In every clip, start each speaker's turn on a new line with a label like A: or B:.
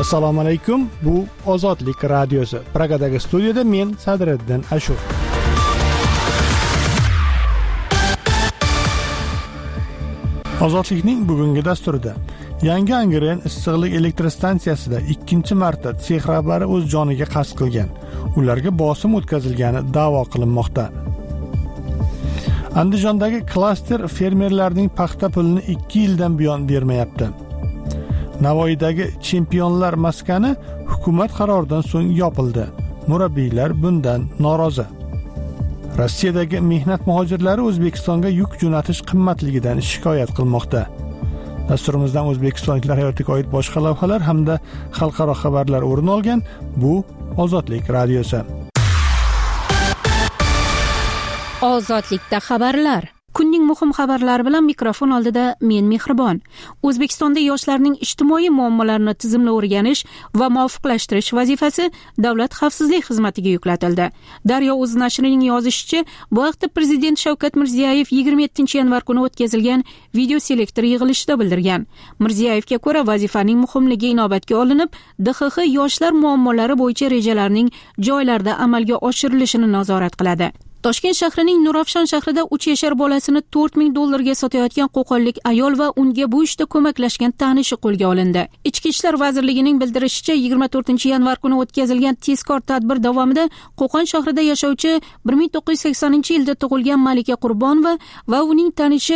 A: Assalomu alaykum. Bu Ozodlik radiosi. Pragadagi studiyada men Sadriddin Ashur. Ozodlikning bugungi dasturida Yangi Angren issiqlik elektr stansiyasida 2-marta sex rahbari o'z joniga qasd qilgan. Ularga bosim o'tkazilgani da'vo qilinmoqda. Andijondagi klaster fermerlarning paxta pulini 2 yildan buyon bermayapti. Navoiydagi chempionlar maskani hukumat qaroridan so'ng yopildi. Murabbiylar bundan norozi. Rossiyadagi mehnat muhojirlari O'zbekistonga yuk jo'natish qimmatligidan shikoyat qilmoqda. Dasturimizdan O'zbekistonliklar hayotiga oid boshqa lavhalar hamda xalqaro xabarlar o'rin olgan. Bu Ozodlik radiosi.
B: Ozodlikda xabarlar. Kunning muhim xabarlari bilan mikrofon oldida men Mehribon. O'zbekistonda yoshlarning ijtimoiy muammolarini tizimli o'rganish va muvofiqlashtirish vazifasi Davlat xavfsizlik xizmatiga yuklatildi. Daryo o'z nashrining yozishicha, bu haqda Prezident Shavkat Mirziyoyev 27-yanvar kuni o'tkazilgan video selektor yig'ilishida bildirgan. Mirziyoyevga ko'ra, vazifaning muhimligi inobatga olinib, DXX yoshlar muammolari bo'yicha rejalarning joylarda amalga oshirilishini nazorat qiladi. Toshkent shahrining Nurafshon shahrida 3 yashar bolasini $4,000 sotayotgan qo'qonlik ayol va unga bu ishda ko'maklashgan tanishi qo'lga olindi. Ichki ishlar vazirligining bildirishicha, 24-yanvar kuni o'tkazilgan tezkor tadbir davomida Qo'qon shahrida yashovchi 1980-yilda tug'ilgan Malika Qurbonova va uning tanishi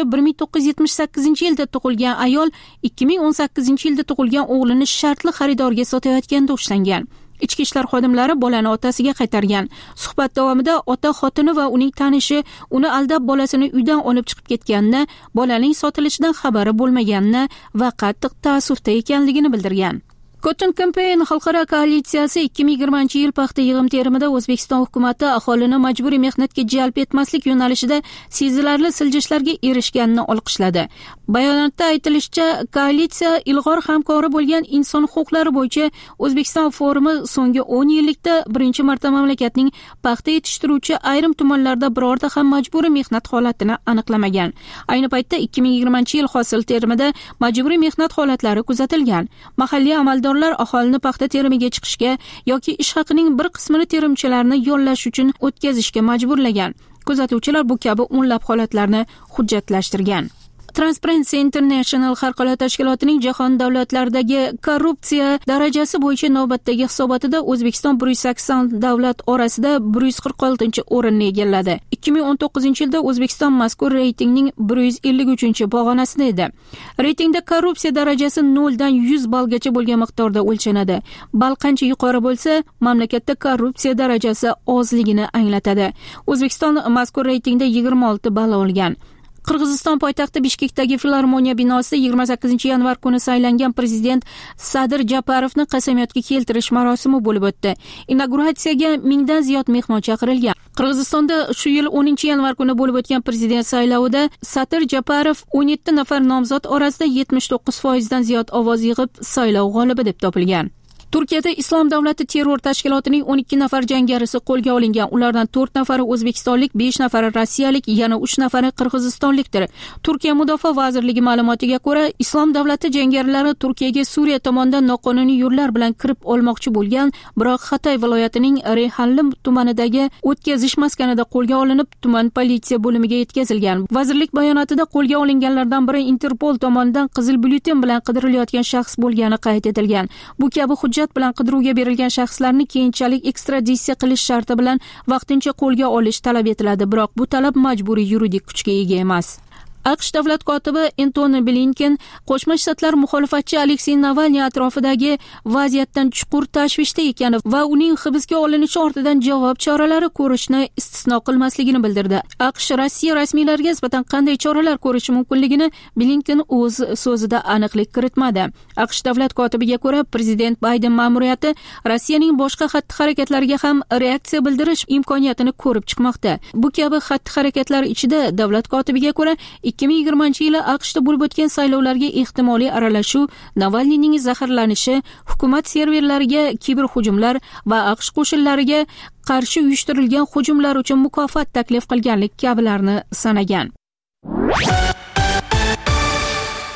B: 1978-yilda tug'ilgan ayol 2018-yilda tug'ilgan o'g'lini shartli xaridorga sotayotganda ushlangan. Ichki ishlar xodimlari bolani otasiga qaytargan. Suhbat davomida ota xotini va uning tanishi uni aldab bolasini uydan olib chiqib ketganini, bolaning sotilishidan xabari bo'lmaganini va qattiq ta'assufda ekanligini bildirgan. Cotton Campaign xalqaro koalitsiyasi 2020-yil paxta yig'im-terimida O'zbekiston hukumatı aholini majburiy mehnatga jalb etmaslik yo'nalishida sezilarli siljishlarga erishganini olqishladi. Bayonotda aytilishicha, koalitsiya ilg'or hamkori bo'lgan inson huquqlari bo'yicha O'zbekiston forumi so'nggi 10 yillikda birinchi marta mamlakatning paxta yetishtiruvchi ayrim tumanlarda birorta ham majburiy mehnat holatini aniqlamagan. Ayni paytda 2020-yil hosil terimida majburiy mehnat holatlari kuzatilgan. Mahalliy amaldor aholini paxta terimiga chiqishga yoki ish haqining bir qismini terimchilarni yollash uchun o'tkazishga majburlagan. Kuzatuvchilar bu kabi o'nlab holatlarni hujjatlashtirgan. Transparency International xalqaro tashkilotining jahon davlatlaridagi korrupsiya darajasi bo'yicha navbatdagi hisobotida O'zbekiston 180 davlat orasida 146-o'rinni egalladi. 2019-yilda O'zbekiston mazkur reytingning 153-pog'onasida edi. Reytingda korrupsiya darajasi 0 dan 100 ballgacha bo'lgan miqdorda o'lchanadi. Ball qancha yuqori bo'lsa, mamlakatda korrupsiya darajasi ozligini anglatadi. O'zbekiston mazkur reytingda 26 ball olgan. Qirg'iziston poytaxti Bishkekdagi Filarmoniya binosida 28-yanvar kuni saylangan prezident Sadir Japarovni qasamyodga keltirish marosimi bo'lib o'tdi. Inauguratsiyaga 1000 dan ziyod mehmon chaqirilgan. Qirg'izistonda shu yil 10-yanvar kuni bo'lib o'tgan prezident saylovida Sadir Japarov 17 nafar nomzod orasida 79% dan ziyod ovoz yig'ib saylov g'olibi deb topilgan. Turkiyada Islom davlati terror tashkilotining 12 nafar jangarisi qo'lga olingan. Ulardan 4 nafari o'zbekistonlik, 5 nafari rossiyalik, yana 3 nafari qirg'izistonlikdir. Turkiya mudofaa vazirligi ma'lumotiga ko'ra, Islom davlati jangarilari Turkiyaga Suriya tomonidan noqonuniy yo'llar bilan kirib olmoqchi bo'lgan, biroq Xatay viloyatining Reyhanli tumanidagi o'tkazish maskanida qo'lga olinib, tuman politsiya bo'limiga yetkazilgan. Vazirlik bayonotida qo'lga olinganlardan biri Interpol tomonidan qizil byulleten bilan qidirilayotgan shaxs bo'lgani qayd etilgan. Bu kabi hujjat bilan qidiruvga berilgan shaxslarni keyinchalik ekstraditsiya qilish sharti bilan vaqtincha qo'lga olish talab etiladi, biroq bu talab majburiy yuridik kuchga ega emas. AQSh davlat kotibi Antony Blinken Qo'shma Shtatlar muxolifatchi Aleksey Navalniy atrofidagi vaziyatdan chuqur tashvishda ekani va uning hibsga olinishi ortidan javob choralari ko'rishni istisno qilmasligini bildirdi. AQSh Rossiya rasmiylariga nisbatan qanday choralar ko'rishi mumkinligini Blinken o'z so'zida aniqlik kiritmadi. AQSh davlat kotibiga ko'ra, prezident Bayden ma'muriyati Rossiyaning boshqa xatti-harakatlariga ham reaksiya bildirish imkoniyatini ko'rib chiqmoqda. Bu kabi xatti-harakatlar ichida davlat kotibiga ko'ra 2020-yili AQShda bo'lib o'tgan saylovlarga ehtimoliy aralashuv, Navalniyning zaharlanishi, hukumat serverlariga kiberhujumlar va AQSh qo'shinlariga qarshi uyushtirilgan hujumlar uchun mukofot taklif qilganlik kabilarni sanagan.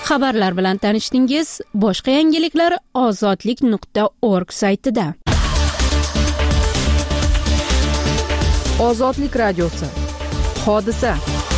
B: Xabarlar bilan tanishdingiz. Boshqa yangiliklar ozodlik.org saytida.
C: Ozodlik radiosi. Hodisa.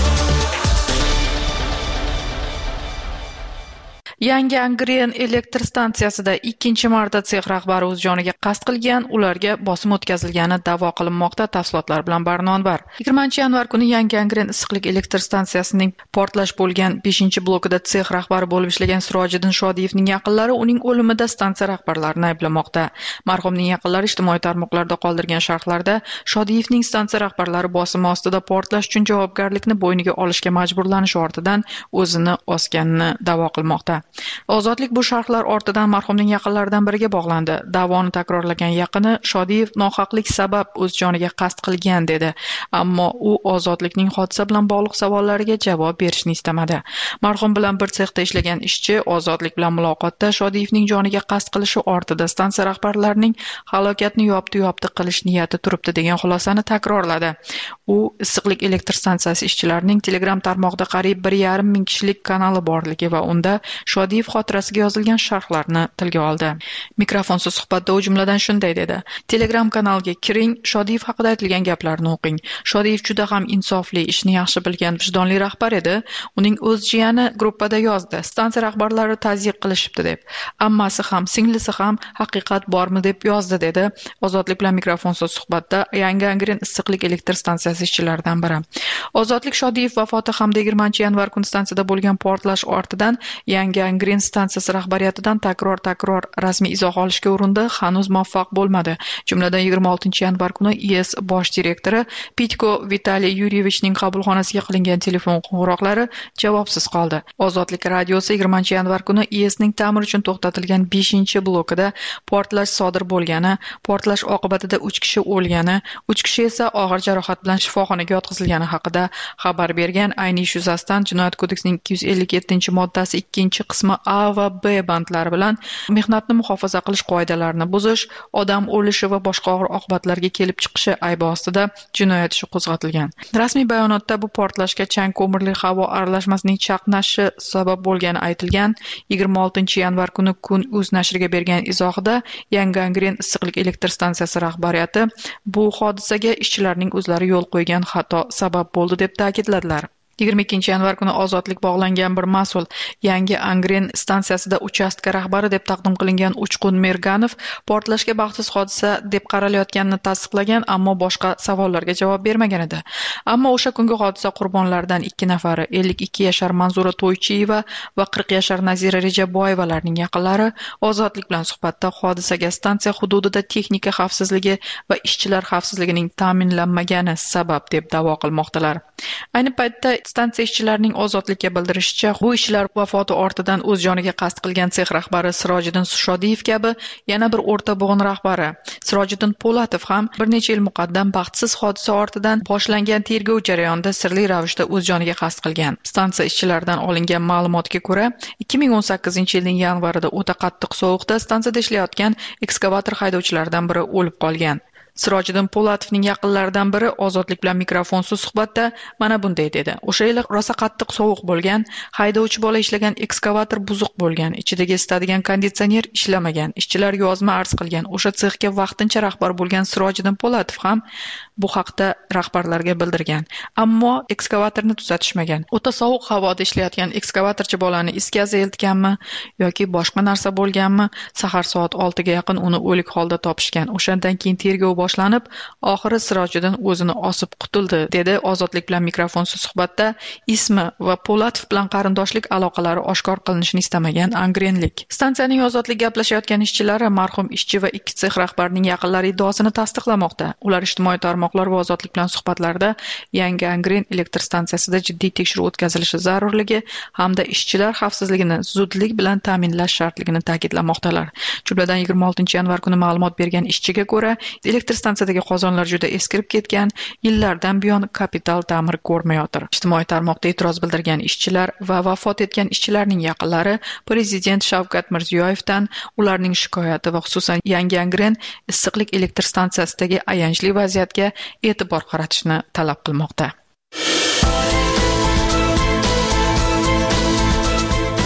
C: Yangi Angren elektr stansiyasida 2-marta sex rahbari o'z joniga qasd qilgan, ularga bosim o'tkazilgani da'vo qilinmoqda. Tafsilotlar bilan Barnonbar. 20-yanvar kuni Yangi Angren issiqlik elektr stansiyasining portlash bo'lgan 5-blokida sex rahbari bo'lib ishlagan Sirojiddin Shodiyevning yaqinlari uning o'limida stansiya rahbarlarini ayblamoqda. Marhumning yaqinlari ijtimoiy tarmoqlarda qoldirgan sharhlarda Shodiyevning stansiya rahbarlari bosimi ostida portlash uchun javobgarlikni bo'yniga olishga majburlanishi ortidan o'zini osganini da'vo qilmoqda. Ozodlik bu sharhlar ortidan marhumning yaqinlaridan biriga bog'landi. Da'voni takrorlagan yaqini Shodiyev nohaqlik sabab o'z joniga qasd qilgan dedi, ammo u Ozodlikning hodisa bilan bog'liq savollariga javob berishni istamadi. Marhum bilan bir sexda ishlagan ishchi Ozodlik bilan muloqotda Shodiyevning joniga qasd qilishi ortida stansiya rahbarlarining halokatni yopti qilish niyati turibdi degan xulosani takrorladi. U issiqlik elektr stansiyasi ishchilarining Telegram tarmog'ida qariyb 1,5 ming kishilik kanali borligi va unda Shodiyev xotirasiga yozilgan sharhlarni tilga oldi. Mikrofonsiz suhbatda u jumladan shunday dedi: Telegram kanaliga kiring, Shodiyev haqida aytilgan gaplarni o'qing. Shodiyev juda ham insofli, ishni yaxshi bilgan, vijdonli rahbar edi. Uning o'z jiyani gruppada yozdi. Stansiya rahbarlari tazyiq qilishibdi deb. Ammasi ham, singlisi ham haqiqat bormi deb yozdi dedi. Ozodlik bilan mikrofonsiz suhbatda Yangi Angren issiqlik elektr stansiyasi ishchilaridan biri. Ozodlik Shodiyev vafoti hamda 20-yanvar kuni stansiyada bo'lgan portlash ortidan Yangi Angren stansiyasi rahbariyatidan takror rasmiy izoh olishga urindi, hanuz muvaffaq bo'lmadi. Jumladan 26-yanvar kuni IS bosh direktori Pitko Vitaliy Yuryevichning qabulxonasiga qilingan telefon qo'ng'iroqlari javobsiz qoldi. Ozodlik radiosi 20-yanvar kuni ISning ta'mir uchun to'xtatilgan 5-blokida portlash sodir bo'lgani, portlash oqibatida 3 kishi o'lgani, 3 kishi esa og'ir jarohat bilan shifoxonaga yotqizilgani haqida xabar bergan. Ayni ish yuzasidan Jinoyat kodeksining 257-moddasi 2-qismi A va B bandlari bilan mehnatni muhofaza qilish qoidalarini buzish, odam o'lishi va boshqa og'ir oqibatlarga kelib chiqishi aybi ostida jinoyat ishi qo'zg'atilgan. Rasmiy bayonotda bu portlashga chang ko'mirli havo aralashmasining chaqnashi sabab bo'lgani aytilgan. 26-yanvar kuni Kun.uz nashriga bergan izohida Yangi Angren issiqlik elektr stansiyasi rahbariyati bu hodisaga ishchilarning o'zlari yo'l qo'ygan xato sabab bo'ldi deb ta'kidladilar. 22-yanvar kuni Ozodlik bog'langan bir mas'ul Yangi Angren stansiyasida uchastka rahbari deb taqdim qilingan Uchqun Merganov portlashga baxtsiz hodisa deb qaralayotganini tasdiqlagan, ammo boshqa savollarga javob bermagan edi. Ammo o'sha kungi hodisa qurbonlaridan 2 nafari 52 yashar Manzura To'ychiyeva va 40 yashar Nazira Rejaboyevalarning yaqinlari Ozodlik bilan suhbatda hodisaga stansiya hududida texnika xavfsizligi va ishchilar xavfsizligining ta'minlanmagani sabab deb da'vo qilmoqdalar. Ayni paytda stansiya ishchilarining Ozodlikka bildirishicha, bu ishchilar vafoti ortidan o'z joniga qasd qilgan sex rahbari Sirojiddin Shodiyev kabi yana bir o'rta bo'g'in rahbari Sirojiddin Po'latov ham bir necha yil muqaddam baxtsiz hodisa ortidan boshlangan tergov jarayonida sirli ravishda o'z joniga qasd qilgan. Stansiya ishchilaridan olingan ma'lumotga ko'ra, 2018-yilning yanvarida o'ta qattiq sovuqda stansiyada ishlayotgan ekskavator haydovchilaridan biri o'lib qolgan. Sirojiddin Po'latovning yaqinlaridan biri Ozodlik bilan mikrofonsiz suhbatda mana bunday dedi: O'sha yili rosa qattiq sovuq bo'lgan, haydovchi bola ishlagan ekskavator buzuq bo'lgan, ichidagi isitadigan konditsioner ishlamagan, ishchilar yozma arz qilgan. O'sha sexga vaqtincha rahbar bo'lgan Sirojiddin Po'latov ham bu haqda rahbarlarga bildirgan, ammo ekskavatorni tuzatishmagan. O'ta sovuq havoda ishlayotgan ekskavatorchi bolani is gazi eltganmi yoki boshqa narsa bo'lganmi? Sahar soat 6 ga yaqin uni o'lik holda topishgan. O'shandan keyin tergov boshlanib, oxiri Sirojiddin o'zini osib qutuldi, dedi Ozodlik bilan mikrofonsiz suhbatda ismi va Po'latov bilan qarindoshlik aloqalari oshkor qilinishini istamagan angrenlik. Stansiyaning Ozodlik gaplashayotgan ishchilari marhum ishchi va 2 sex rahbarining yaqinlari iddaosini tasdiqlamoqda. Ular ijtimoiy tarmoqlar va Ozodlik bilan suhbatlarda Yangi Angren elektr stansiyasida jiddiy tekshiruv o'tkazilishi zarurligi hamda ishchilar xavfsizligini zudlik bilan ta'minlash shartligini ta'kidlamoqdalar. Jumladan 26-yanvar kuni ma'lumot bergan ishchiga ko'ra, elektr stansiyadagi qozonlar juda eskirib ketgan, yillardan buyon kapital ta'mir ko'rmayotir. Ijtimoiy tarmoqda e'tiroz bildirgan ishchilar va vafot etgan ishchilarning yaqinlari Prezident Shavkat Mirziyoyevdan ularning shikoyati va xususan Yangi Angren issiqlik elektr stansiyasidagi ayanchli vaziyatga e'tibor qaratishni talab qilmoqda.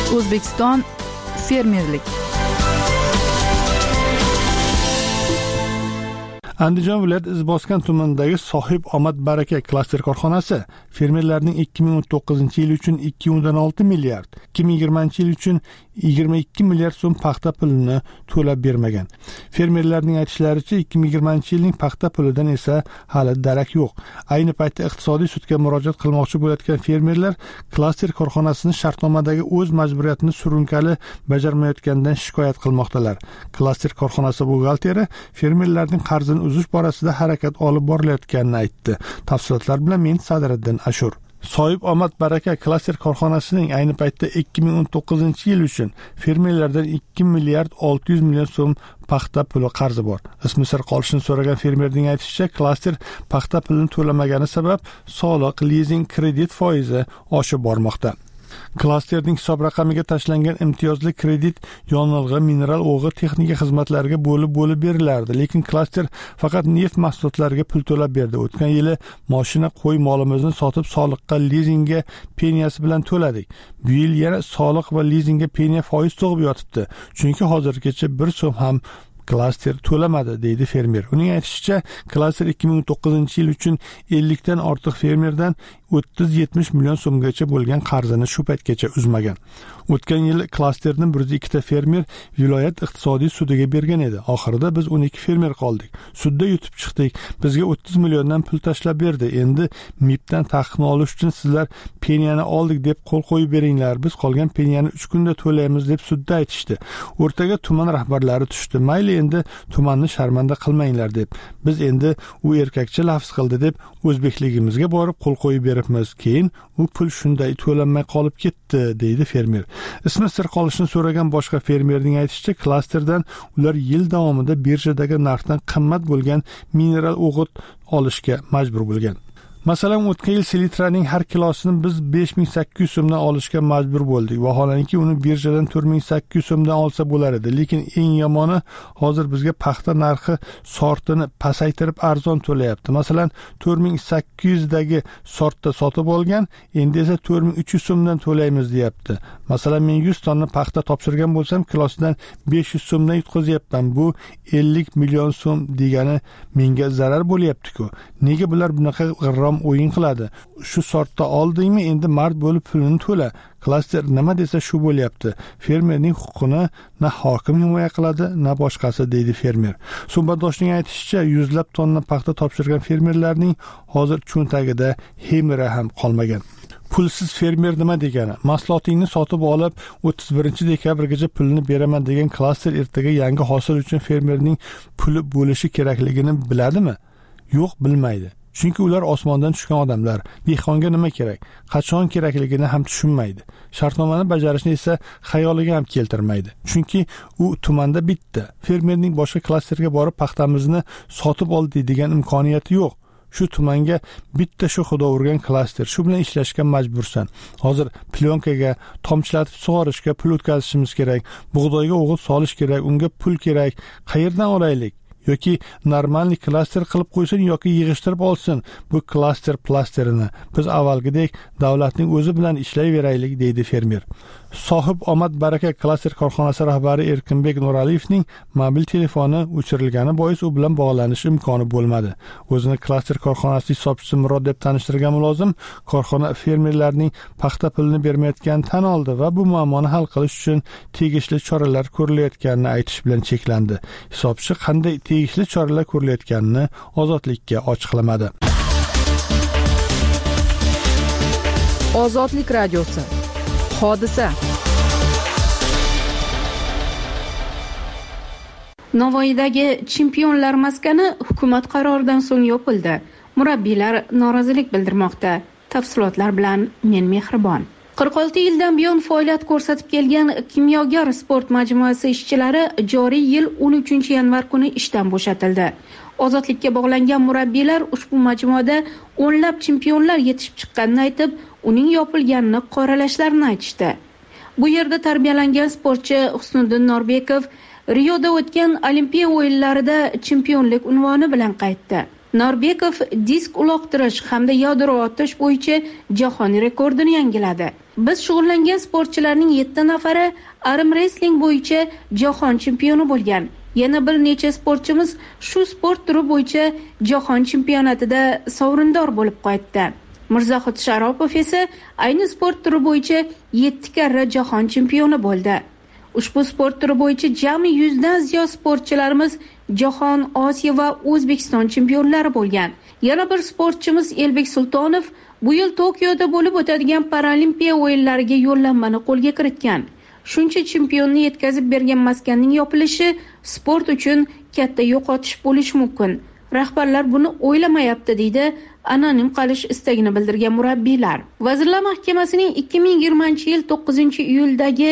C: O'zbekiston fermerlik.
A: Andijon viloyati Izboskan tumanidagi Sohib Omad Baraka klaster korxonasi fermerlarning 2019-yil uchun 2.6 milliard, 2020-yil uchun 22 milliard so'm paxta pulini to'lab bermagan. Fermerlarning aytishlaricha 2020-yilning paxta pulidan esa hali darak yo'q. Ayni paytda iqtisodiy sudga murojaat qilmoqchi bo'layotgan fermerlar klaster korxonasini shartnomadagi o'z majburiyatini surunkali bajarmayotganidan shikoyat qilmoqdalar. Klaster korxonasi buxgalteri fermerlarning qarzini uzish borasida harakat olib borilayotganini aytdi. Tafsilotlar bilan men Sadriddin Ashur. Sohib Omad Baraka klaster korxonasining ayni paytda 2019-yil uchun fermerlardan 2 milliard 600 million so'm paxta puli qarzi bor. Ismi sir qolishini so'ragan fermerning aytishicha, klaster paxta pulini to'lamagani sabab soliq, lizing, kredit foizi oshib bormoqda. Klasterning hisob raqamiga tashlangan imtiyozli kredit yonilg'i, mineral o'g'it, texnika xizmatlariga bo'lib berilardi, lekin klaster faqat neft mahsulotlariga pul to'lab berdi. O'tgan yili mashina, qo'y molimizni sotib soliqqa, lizingga peniyasi bilan to'ladik. Bu yil yana soliq va lizingga peniya foiz tug'ib yotibdi. Chunki hozirgacha 1 so'm ham klaster to'lamadi, deydi fermer. Uning aytishicha, klaster 2019-yil uchun 50 dan ortiq fermerdan 30-70 million so'mgacha bo'lgan qarzini shu paytgacha uzmagan. O'tgan yil klasterni 102 ta fermer viloyat iqtisodiy sudiga bergan edi. Oxirida biz 12 fermer qoldik. Sudda yutib chiqdik. Bizga 30 milliondan pul tashlab berdi. Endi MIPdan taqiqni olish uchun sizlar peniyani oldik deb qo'l qo'yib beringlar. Biz qolgan peniyani 3 kunda to'laymiz deb sudda aytishdi. O'rtaga tuman rahbarlari tushdi. Mayli, endi tumanni sharmanda qilmanglar deb. Biz endi u erkakcha lafz qildi deb o'zbekligimizga borib qo'l qo'yib beribmiz. Keyin u pul shunday to'lanmay qolib ketdi, deydi fermer. Ismi sir qolishini so'ragan boshqa fermerning aytishicha, klasterdan ular yil davomida birjadagi narxdan qimmat bo'lgan mineral o'g'it olishga majbur bo'lgan. Masalan, o'tgan yil selitraning har kilosini biz 5800 so'mdan olishga majbur bo'ldik. Vaholanki uni birjadan 4800 so'mdan olsa bo'lar edi, lekin eng yomoni hozir bizga paxta narxi sortini pasaytirib arzon to'layapti. Masalan, 4800 dagi sortda sotib olgan, endi esa 4300 so'mdan to'laymiz deyapti. Masalan, men 100 tonna paxta topshirgan bo'lsam, kilosidan 500 so'mdan yutqazyapman. Bu 50 million so'm degani menga zarar bo'lyapti-ku. Nega bular bunaqa g'irrom o'yin qiladi? Shu sortda oldingmi, endi mard bo'lib pulini to'la. Klaster nima desa shu bo'lyapti. Fermerning huquqini na hokim himoya qiladi, na boshqasi, deydi fermer. Suhbatdoshning aytishicha, yuzlab tonna paxta topshirgan fermerlarning hozir cho'ntagida hemira ham qolmagan. Pulsiz fermer nima degani? Mahsulotingni sotib olib 31-dekabrgacha pulni beraman degan klaster ertaga yangi hosil uchun fermerning puli bo'lishi kerakligini biladimi? Yo'q, bilmaydi. Chunki ular osmondan tushgan odamlar. Dehqonga nima kerak, qachon kerakligini ham tushunmaydi. Shartnomani bajarishni esa xayoliga ham keltirmaydi. Chunki u tumanda bitta. Fermerning boshqa klasterga borib paxtamizni sotib ol deydigan imkoniyati yo'q. Shu tumanga bitta shu xudo urgan klaster, shu bilan ishlashga majbursan. Hozir plyonkaga, tomchilatib sug'orishga pul o'tkazishimiz kerak, bug'doyga o'g'it solish kerak, unga pul kerak. Qayerdan olaylik? Yoki normalniy klaster qilib qo'ysin yoki yig'ishtirib olsin bu klaster plasterini. Biz avvalgidek davlatning o'zi bilan ishlayveraylik, deydi fermer. Sohib Omad Baraka klaster korxonasi rahbari Erkinbek Nuraliyevning mobil telefoni o'chirilgani bois u bilan bog'lanish imkoni bo'lmadi. O'zini klaster korxonasi hisobchisi Murod deb tanishtirgan mulozim korxona fermerlarning paxta pulini bermayotganini tan oldi va bu muammoni hal qilish uchun tegishli choralar ko'rilayotganini aytish bilan cheklandi. Hisobchi qanday tegishli choralar ko'rilayotganini Ozodlikka ochiqlamadi.
C: Ozodlik radiosi. Hodisa.
B: Navoiydagi chempionlar maskani hukumat qaroridan so'ng yopildi. Murabbiylar norozilik bildirmoqda. Tafsilotlar bilan men Mehribon. 46 yildan buyon faoliyat ko'rsatib kelgan Kimyogar sport majmuasi ishchilari joriy yil 13 yanvar kuni ishdan bo'shatildi. Ozodlikka bog'langan murabbiylar ushbu majmuada o'nlab chempionlar yetishib chiqqanini aytib, uning yopilganini qoralashlarini aytishdi. Bu yerda tarbiyalangan sportchi Husniddin Norbekov Rioda o'tgan Olimpiya o'yinlarida chempionlik unvoni bilan qaytdi. Norbekov disk uloqtirish hamda yadro otish bo'yicha jahon rekordini yangiladi. Biz shug'ullangan sportchilarning 7 nafari arm wrestling bo'yicha jahon chempioni bo'lgan. Yana bir necha sportchimiz shu sport turi bo'yicha jahon chempionatida sovrindor bo'lib qaytdi. Mirzohid Sharopov esa ayni sport turi bo'yicha 7 karra jahon chempioni bo'ldi. Ushbu sport turi bo'yicha jami 100 dan ziyod sportchilarimiz jahon, Osiyo va O'zbekiston chempionlari bo'lgan. Yana bir sportchimiz Elbek Sultonov bu yil Tokioda bo'lib o'tadigan Paralimpiya o'yinlariga yo'llanmani qo'lga kiritgan. Shuncha chempionni yetkazib bergan maskanning yopilishi sport uchun katta yo'qotish bo'lishi mumkin. Rahbarlar buni o'ylamayapti, deydi anonim qolish istagini bildirgan murabbiylar. Vazirlar Mahkamasining 2020-yil 9-iyuldagi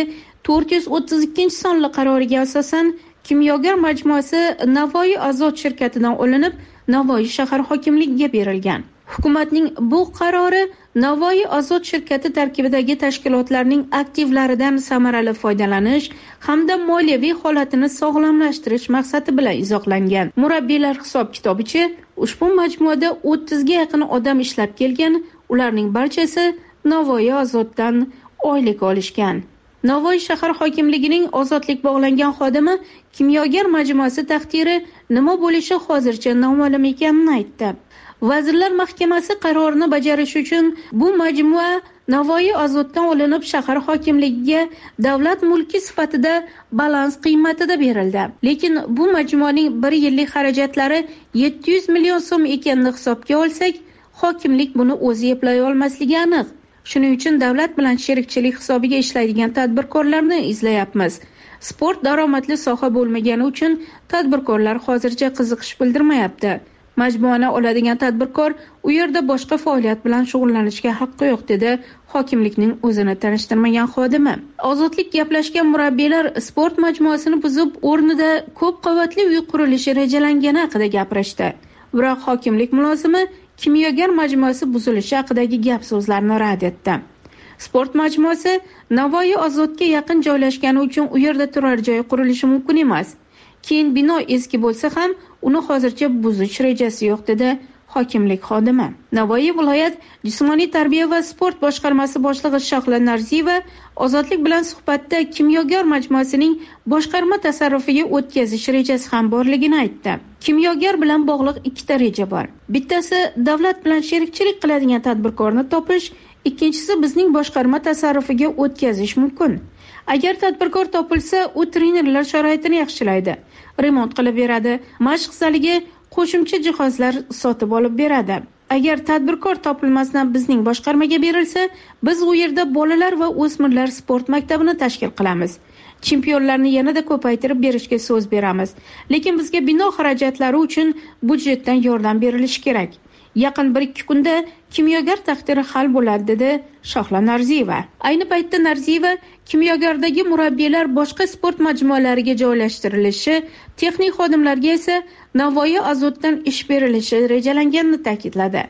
B: 432-sonli qaroriga asosan kimyogar majmuasi Navoiy Azot shirkatidan olinib, Navoiy shahar hokimligiga berilgan. Hukumatning bu qarori Navoiy Azot shirkati tarkibidagi tashkilotlarning aktivlaridan samarali foydalanish hamda moliyaviy holatini sog'lomlashtirish maqsadi bilan izohlangan. Murabbiylar hisob-kitobicha ushbu majmuada 30 ga yaqin odam ishlab kelgan, ularning barchasi Navoiy Azotdan oylik olishgan. Navoiy shahar hokimligining ozodlik bog'langan xodimi kimyogar majmuasi taqdiri nima bo'lishi hozircha noma'lum ekanini aytdi. Vazirlar Mahkamasi qarorini bajarish uchun bu majmua Navoiy Azotdan olinib shahar hokimligiga davlat mulki sifatida balans qiymatida berildi. Lekin bu majmuaning 1 yillik xarajatlari 700 million so'm ekanini hisobga olsak, hokimlik buni o'zi eplay olmasligi aniq. Shuning uchun davlat bilan sherikchilik hisobiga ishlaydigan tadbirkorlarni izlayapmiz. Sport daromadli soha bo'lmagani uchun tadbirkorlar hozircha qiziqish bildirmayapti. Majmuani oladigan tadbirkor u yerda boshqa faoliyat bilan shug'ullanishga haqqi yo'q, dedi hokimlikning o'zini tanishtirmagan xodimi. Ozodlik gaplashgan murabbiylar sport majmuasini buzib, o'rnida ko'p qavatli uy qurilishi rejalangani haqida gapirishdi. Biroq hokimlik mulozimi kimyogar majmuasi buzilishi haqidagi gap so'zlarni rad etdi. Sport majmuasi Navoiy Azotga yaqin joylashgani uchun u yerda turar joy qurilishi mumkin emas. Keyin bino eski bo'lsa ham uni hozircha buzish rejasi yo'q, dedi hokimlik xodimi. Navoiy viloyat jismoniy tarbiya va sport boshqarmasi boshlig'i Shohla Narziyeva ozodlik bilan suhbatda kimyogar majmuasining boshqarma tasarrufiga o'tkazish rejasi ham borligini aytdi. Kimyogar bilan bog'liq ikkita reja bor. Bittasi davlat bilan sherikchilik qiladigan tadbirkorni topish, ikkinchisi bizning boshqarma tasarrufiga o'tkazish mumkin. Agar tadbirkor topilsa, u trenerlar sharoitini yaxshilaydi, remont qilib beradi, mashq zaliga qo'shimcha jihozlar sotib olib beradi. Agar tadbirkor topilmasdan bizning boshqarmaga berilsa, biz u yerda bolalar va o'smirlar sport maktabini tashkil qilamiz. Chempionlarni yanada ko'paytirib berishga so'z beramiz. Lekin bizga bino xarajatlari uchun budjetdan yordam berilishi kerak. Yaqin 1-2 kunda kimyogar taqdiri hal bo'ladi, dedi Shohla Narziyeva. Ayni paytda Narziyeva kimyogardagi murabbiylar boshqa sport majmualariga joylashtirilishi, texnik xodimlarga esa Navoiy Azotdan ish berilishi rejalanganini ta'kidladi.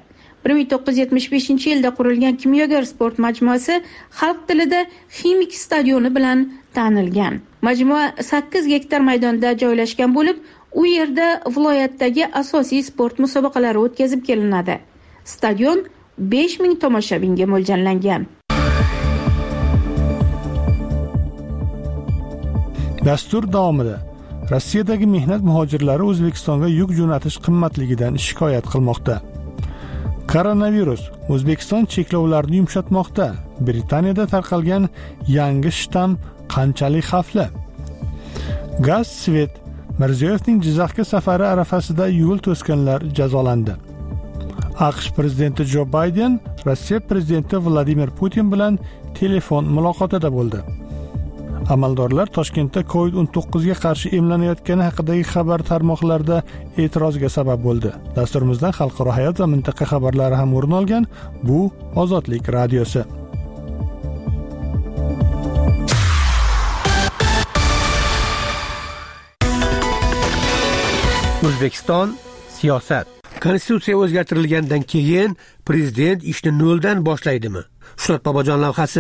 B: 1975-yilda qurilgan kimyogar sport majmuasi xalq tilida Ximik stadioni bilan tanilgan. Majmua 8 gektar maydonda joylashgan bo'lib, u yerda viloyatdagi asosiy sport musobaqalari o'tkazib kelinadi. Stadion 5000 tomoshabinga mo'ljallangan.
A: Dastur davomida Rossiyadagi mehnat muhojirlari O'zbekistonga yuk jo'natish qimmatligidan shikoyat qilmoqda. Koronavirus O'zbekiston cheklovlarini yumshatmoqda. Britaniyada tarqalgan yangi shtamm qanchalik xavfli? Gaz Svet Mirziyoyevning Jizzaxga safari arafasida yo'l to'sganlar jazolandi. AQSh prezidenti Jo Bayden Rossiya prezidenti Vladimir Putin bilan telefon muloqotida bo'ldi. Amaldorlar Toshkentda COVID-19 ga qarshi emlanayotgani haqidagi xabar tarmoqlarida e'tirozga sabab bo'ldi. Dasturimizdan xalqaro hayot va mintaqa xabarlari ham o'rin olgan. Bu Ozodlik radiosi.
D: O'zbekiston siyosat. Konstitutsiya o'zgartirilgandan keyin prezident ishni noldan boshlaydimi? Shuhrat Bobojon lavhasi.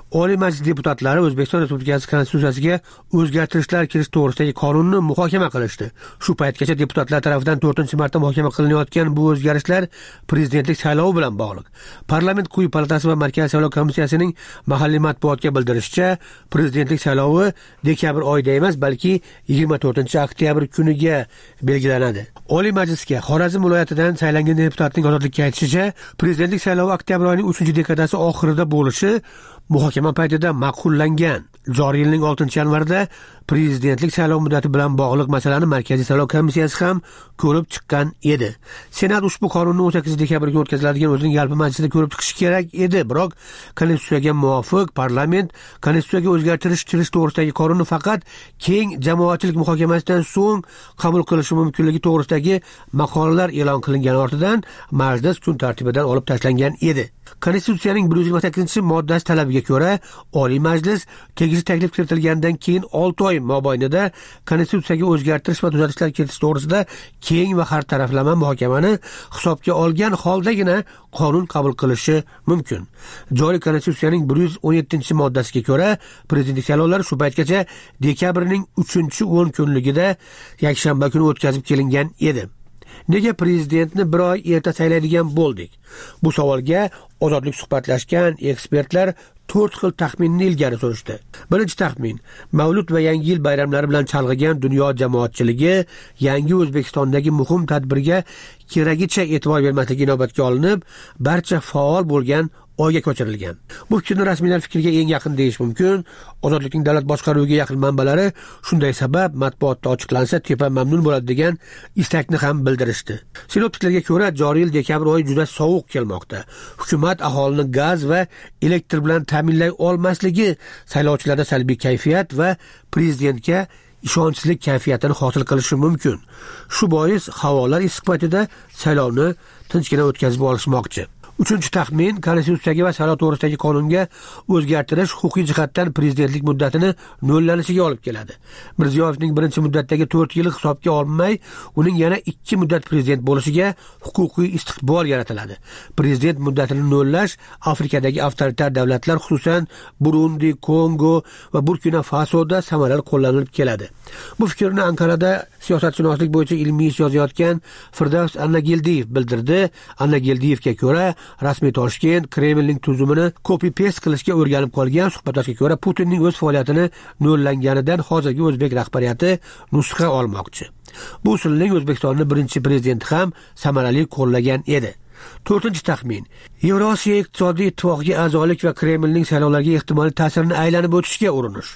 D: Oliy Majlis deputatlari O'zbekiston Respublikasi Konstitutsiyasiga o'zgartirishlar kirish to'g'risidagi qonunni muhokama qilishdi. Shu paytgacha deputatlar tomonidan 4-marta muhokama qilinayotgan bu o'zgarishlar prezidentlik saylovi bilan bog'liq. Parlament quyi palatasi va Markaziy saylov komissiyasining mahalliy matbuotga bildirishicha, prezidentlik saylovi dekabr oyida emas, balki 24-oktyabr kuniga belgilanadi. Oliy Majlisga Xorazm viloyatidan saylangan deputatning ozodlikka aytishicha, prezidentlik saylovi oktyabr oyining 3-dekadasi oxirida bo'lishi muhokama paytida ma'qullangan. Joriy yilning 6-yanvarida prezidentlik saylov muddati bilan bog'liq masalani Markaziy saylov komissiyasi ham ko'rib chiqqan edi. Senat ushbu qonunni 18 dekabrga o'tkaziladigan o'zining yalpi majlisida ko'rib chiqishi kerak edi, biroq konstitutsiyaga muvofiq parlament konstitutsiyaga o'zgartirish kirish to'g'risidagi qonunni faqat keng jamoatchilik muhokamasidan so'ng qabul qilishi mumkinligi to'g'risidagi maqolalar e'lon qilingani ortidan majlis kun tartibidan olib tashlangan edi. Konstitutsiyaning 128-moddasi talabiga ko'ra, Oliy Majlis tegishli taklif kiritilgandan keyin 6 oy mobaynida konstitutsiyaga o'zgartirish va tuzatishlar kiritish to'g'risida keng va har taraflama muhokamani hisobga olgan holdagina qonun qabul qilishi mumkin. Joriy konstitutsiyaning 117-moddasiga ko'ra, prezidentlik saylovlari shu paytgacha dekabrning 3-10 kunligida yakshanba kuni o'tkazib kelingan edi. Nega prezidentni bir oy erta saylaydigan bo'ldik? Bu savolga Ozodlik suhbatlashgan ekspertlar 4 xil taxminni ilgari surishdi. Birinchi taxmin: Mavlud va Yangi yil bayramlari bilan chalg'igan dunyo jamoatchiligi yangi O'zbekistondagi muhim tadbirga keragicha e'tibor bermasligi inobatga olinib, barcha faol bo'lgan oyga ko'chirilgan. Bu fikrni rasmiylar fikriga eng yaqin deyish mumkin. Ozodlikning davlat boshqaruviga yaqin manbalari shunday sabab matbuotda ochiqlansa tepa mamnun bo'ladi degan istakni ham bildirishdi. Sinoptiklarga ko'ra, joriy yil dekabr oyi juda sovuq kelmoqda. Hukumat aholini gaz va elektr bilan ta'minlay olmasligi saylovchilarda salbiy kayfiyat va prezidentga ishonchsizlik kayfiyatini hosil qilishi mumkin. Shu bois havolar issiq paytida saylovni tinchgina o'tkazib olishmoqchi. Uchinchi taxmin: konstitutsiyaga va saylov to'g'risidagi qonunga o'zgartirish huquqiy jihatdan prezidentlik muddatini nollanishiga olib keladi. Mirziyoyevning birinchi muddatdagi 4 yili hisobga olinmay, uning yana 2 muddat prezident bo'lishiga huquqiy istiqbol yaratiladi. Prezident muddatini nollash Afrikadagi avtoritar davlatlar, xususan Burundi, Kongo va Burkina Fasoda samarali qo'llanilib keladi. Bu fikrni Ankarada siyosatshunoslik bo'yicha ilmiy ish yozayotgan Firdavs Annagildiyev bildirdi. Annagildiyevga ko'ra, rasmiy Toshkent Kremlning tuzumini copy-paste qilishga o'rganib qolgan. Suhbatdoshga ko'ra, Putinning o'z faoliyatini nollanganidan hozirgi o'zbek rahbariyati nusxa olmoqchi. Bu usulning O'zbekistonning birinchi prezidenti ham samarali qo'llagan edi. 4-taxmin: Yevrosiyo iqtisodiy ittifoqiga a'zolik va Kremlning saylovlarga ehtimoliy ta'sirini aylanib o'tishga urinish.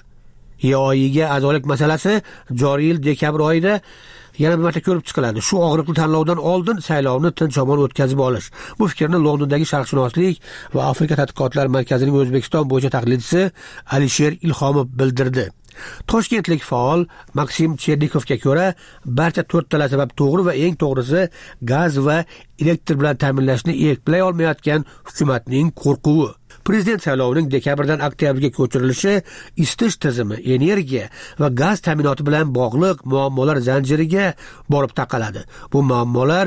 D: EOIga a'zolik masalasi joriy yil dekabr oyida yana bir marta ko'rib chiqiladi. Shu og'riqli tanlovdan oldin saylovni tinch omon o'tkazib olish. Bu fikrni Londondagi sharqshunoslik va Afrika tadqiqotlar markazining O'zbekiston bo'yicha tahlilchisi Alisher Ilhomov bildirdi. Toshkentlik faol Maksim Chernikovga ko'ra, barcha 4 tala sabab to'g'ri va eng to'g'risi gaz va elektr bilan ta'minlashni eplay olmayotgan hukumatning qo'rquvi. Prezident saylovining dekabrdan oktyabrga ko'chirilishi isitish tizimi, energiya va gaz ta'minoti bilan bog'liq muammolar zanjiriga borib taqaladi. Bu muammolar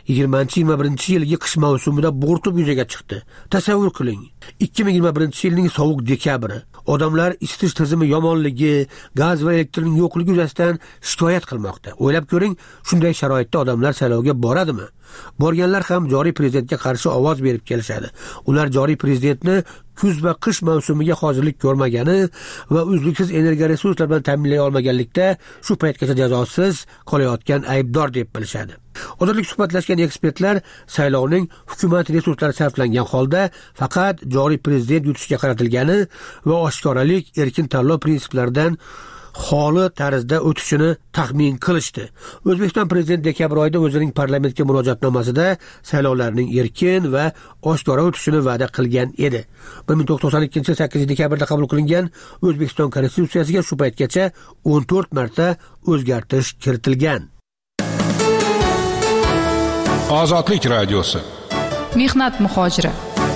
D: 2021-yilgi qish mavsumida bo'rtib yuzaga chiqdi. Tasavvur qiling, 2021-yilning sovuq dekabri. Odamlar isitish tizimi yomonligi, gaz va elektrning yo'qligi yuzasidan shikoyat qilmoqda. O'ylab ko'ring, shunday sharoitda odamlar saylovga boradimi? Borganlar ham joriy prezidentga qarshi ovoz berib kelishadi. Ular joriy prezidentni kuz va qish mavsumiga hozirlik ko'rmagani va uzluksiz energiya resurslari bilan ta'minlay olmaganlikda shu paytgacha jazosiz qolayotgan aybdor deb bilishadi. Ozodlik suhbatlashgan ekspertlar saylovning hukumat resurslari sarflangan holda faqat joriy prezident yutishga qaratilgani va oshkoralik, erkin tanlov prinsiplaridan xoli tarzda o'tishini taxmin qilishdi. O'zbekiston prezidenti dekabr oyida o'zining parlamentga murojaatnomasida saylovlarning erkin va oshkora o'tishini va'da qilgan edi. 1992-yil 8 dekabrda qabul qilingan O'zbekiston konstitutsiyasiga shu paytgacha 14 marta o'zgartirish kiritilgan.
E: Ozodlik radiosi.
C: Mehnat muhojiri.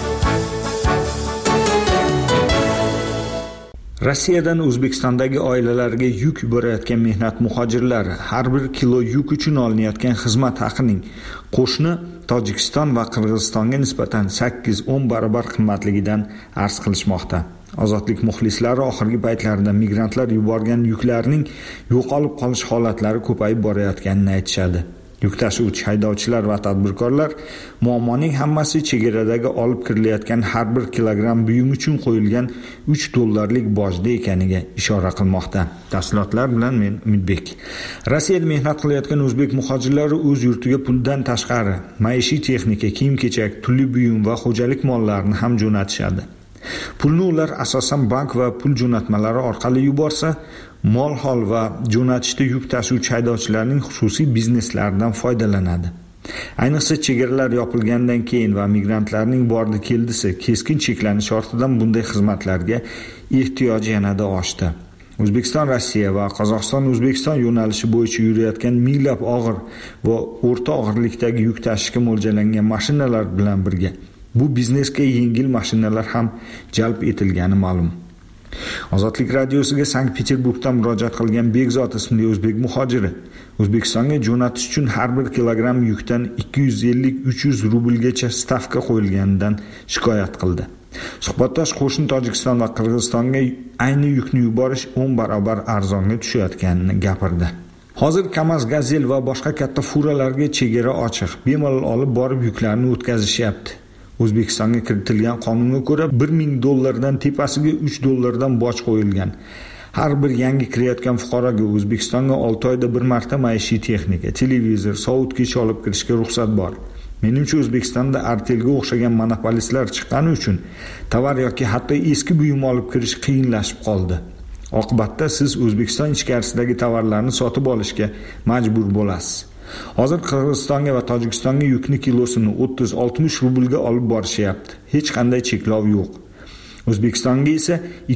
F: Rossiyadan O'zbekistondagi oilalarga yuk yuborayotgan mehnat muhojirlari har bir kilo yuk uchun olinayotgan xizmat haqining qo'shni Tojikiston va Qirg'izistonga nisbatan 8-10 barobar qimmatligidan arz qilishmoqda. Ozodlik muxlislari oxirgi paytlarda migrantlar yuborgan yuklarning yo'qolib qolish holatlari ko'payib borayotganini aytishadi. Yuk tashuvchi haydovchilar va tadbirkorlar muammoning hammasi chegaradagi olib kirilayotgan har bir kilogramm buyum uchun qo'yilgan $3 bojda ekaniga ishora qilmoqda. Tafsilotlar bilan men Umidbek. Rossiyada mehnat qilayotgan o'zbek muhojirlari o'z yurtiga puldan tashqari maishiy texnika, kiyim-kechak, turli buyum va xo'jalik mollarini ham jo'natishadi. Pulni ular asosan bank va pul jo'natmalari orqali yuborsa, mol-hol va jo'natishda yuk tashuvchi haydovchilarning xususiy bizneslaridan foydalanadi. Ayniqsa chegaralar yopilgandan keyin va migrantlarning bordi-keldisi keskin cheklanish ortidan bunday xizmatlarga ehtiyoj yanada oshdi. O'zbekiston, Rossiya va Qozog'iston-O'zbekiston yo'nalishi bo'yicha yurayotgan minglab og'ir va o'rta og'irlikdagi yuk tashishga mo'ljallangan mashinalar bilan birga bu biznesga yengil mashinalar ham jalb etilgani ma'lum. Ozodlik radiosiga Sankt-Peterburgdan murojaat qilgan Begzod ismli o'zbek muhojiri O'zbekistonga jo'natish uchun har bir kilogramm yukdan 250-300 rublgacha stavka qo'yilganidan shikoyat qildi. Suhbatdosh qo'shni Tojikiston va Qirg'izistonga ayni yukni yuborish 10 barobar arzonga tushayotganini gapirdi. Hozir Kamaz, Gazel va boshqa katta furalarga chegara ochiq, bemalol olib borib yuklarni o'tkazishyapti. O'zbekistonga kiritilgan qonunga ko'ra $1000 dan tepasiga $3 boj qo'yilgan. Har bir yangi kirayotgan fuqaroga O'zbekistonga 6 oyda bir marta maishiy texnika, televizor, sovutgich olib kirishga ruxsat bor. Menimcha O'zbekistonda Artelga o'xshagan monopolistlar chiqqani uchun tovar yoki hatto eski buyum olib kirish qiyinlashib qoldi. Oqibatda siz O'zbekiston ichkarisidagi tovarlarni sotib olishga majbur bo'lasiz. Hozir Qirg'izistonga va Tojikistonga yukni kilosini 30-60 rublga olib borishyapti. Hech qanday cheklov yo'q. O'zbekistonga esa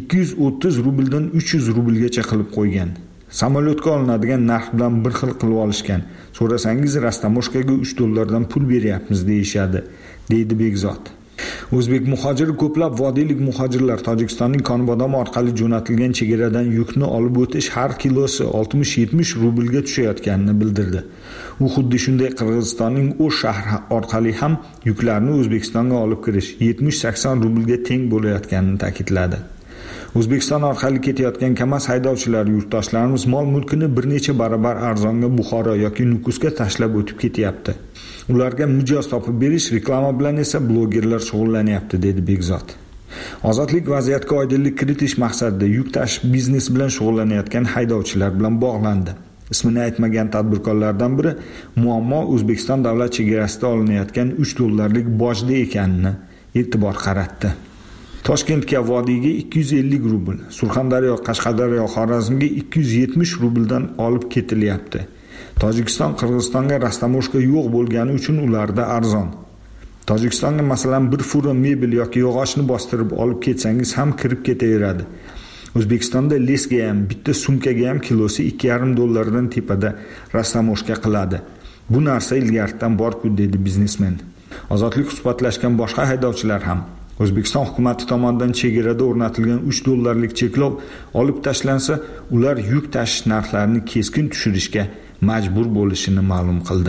F: 230 rubldan 300 rublgacha qilib qo'ygan. Samolyotga olinadigan narx bilan bir xil qilib olishgan. So'rasangiz rastamoshkaga $3 dan pul beryapmiz deyishadi, deydi Begzod. O'zbek muhojiri ko'plab vodiylik muhojirlar Tojikistonning Konbodom orqali jo'natilgan chegaradan yukni olib o'tish har kilosi 60-70 rublga tushayotganini bildirdi. U xuddi shunday Qirg'izistonning O'sh shahri orqali ham yuklarni O'zbekistonga olib kirish 70-80 rublga teng bo'layotganini ta'kidladi. O'zbekiston orqali ketayotgan Kamaz haydovchilari yurtdoshlarimiz mol-mulkini bir necha barobar arzonga Buxoro yoki Nukusga tashlab o'tib ketyapti. Ularga mijoz topib berish, reklama bilan esa blogerlar shug'ullanyapti, dedi Begzod. Ozodlik vaziyatga oydinlik kiritish maqsadida yuk tashish biznesi bilan shug'ullanayotgan haydovchilar bilan bog'landi. Ismini aytmagan tadbirkorlardan biri muammo O'zbekiston davlat chegarasida olinayotgan $3 bojda ekanini e'tibor qaratdi. Toshkentga vodiyga 250 rubl, Surxondaryo, Qashqadaryo, Xorazmga 270 rubldan olib ketilyapti. Tojikiston Qirg'izistonga rastamoshka yo'q bo'lgani uchun ularda arzon. Tojikistonga masalan bir fura mebel yoki yog'ochni bostirib olib ketsangiz ham kirib ketaveradi. O'zbekistonda lesga ham, bitta sumkaga ham kilosi $2,5 dan tepada rastamoshka qiladi. Bu narsa ilgaridan bor-ku, dedi biznesmen. Ozodlik suhbatlashgan boshqa haydovchilar ham O'zbekiston hukumati tomonidan chegarada o'rnatilgan $3 cheklov olib tashlansa, ular yuk tashish narxlarini keskin tushirishga majbur bo'lishini ma'lum qildi.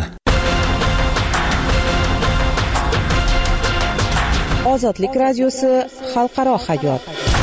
G: Ozodlik radiosi xalqaro hayot.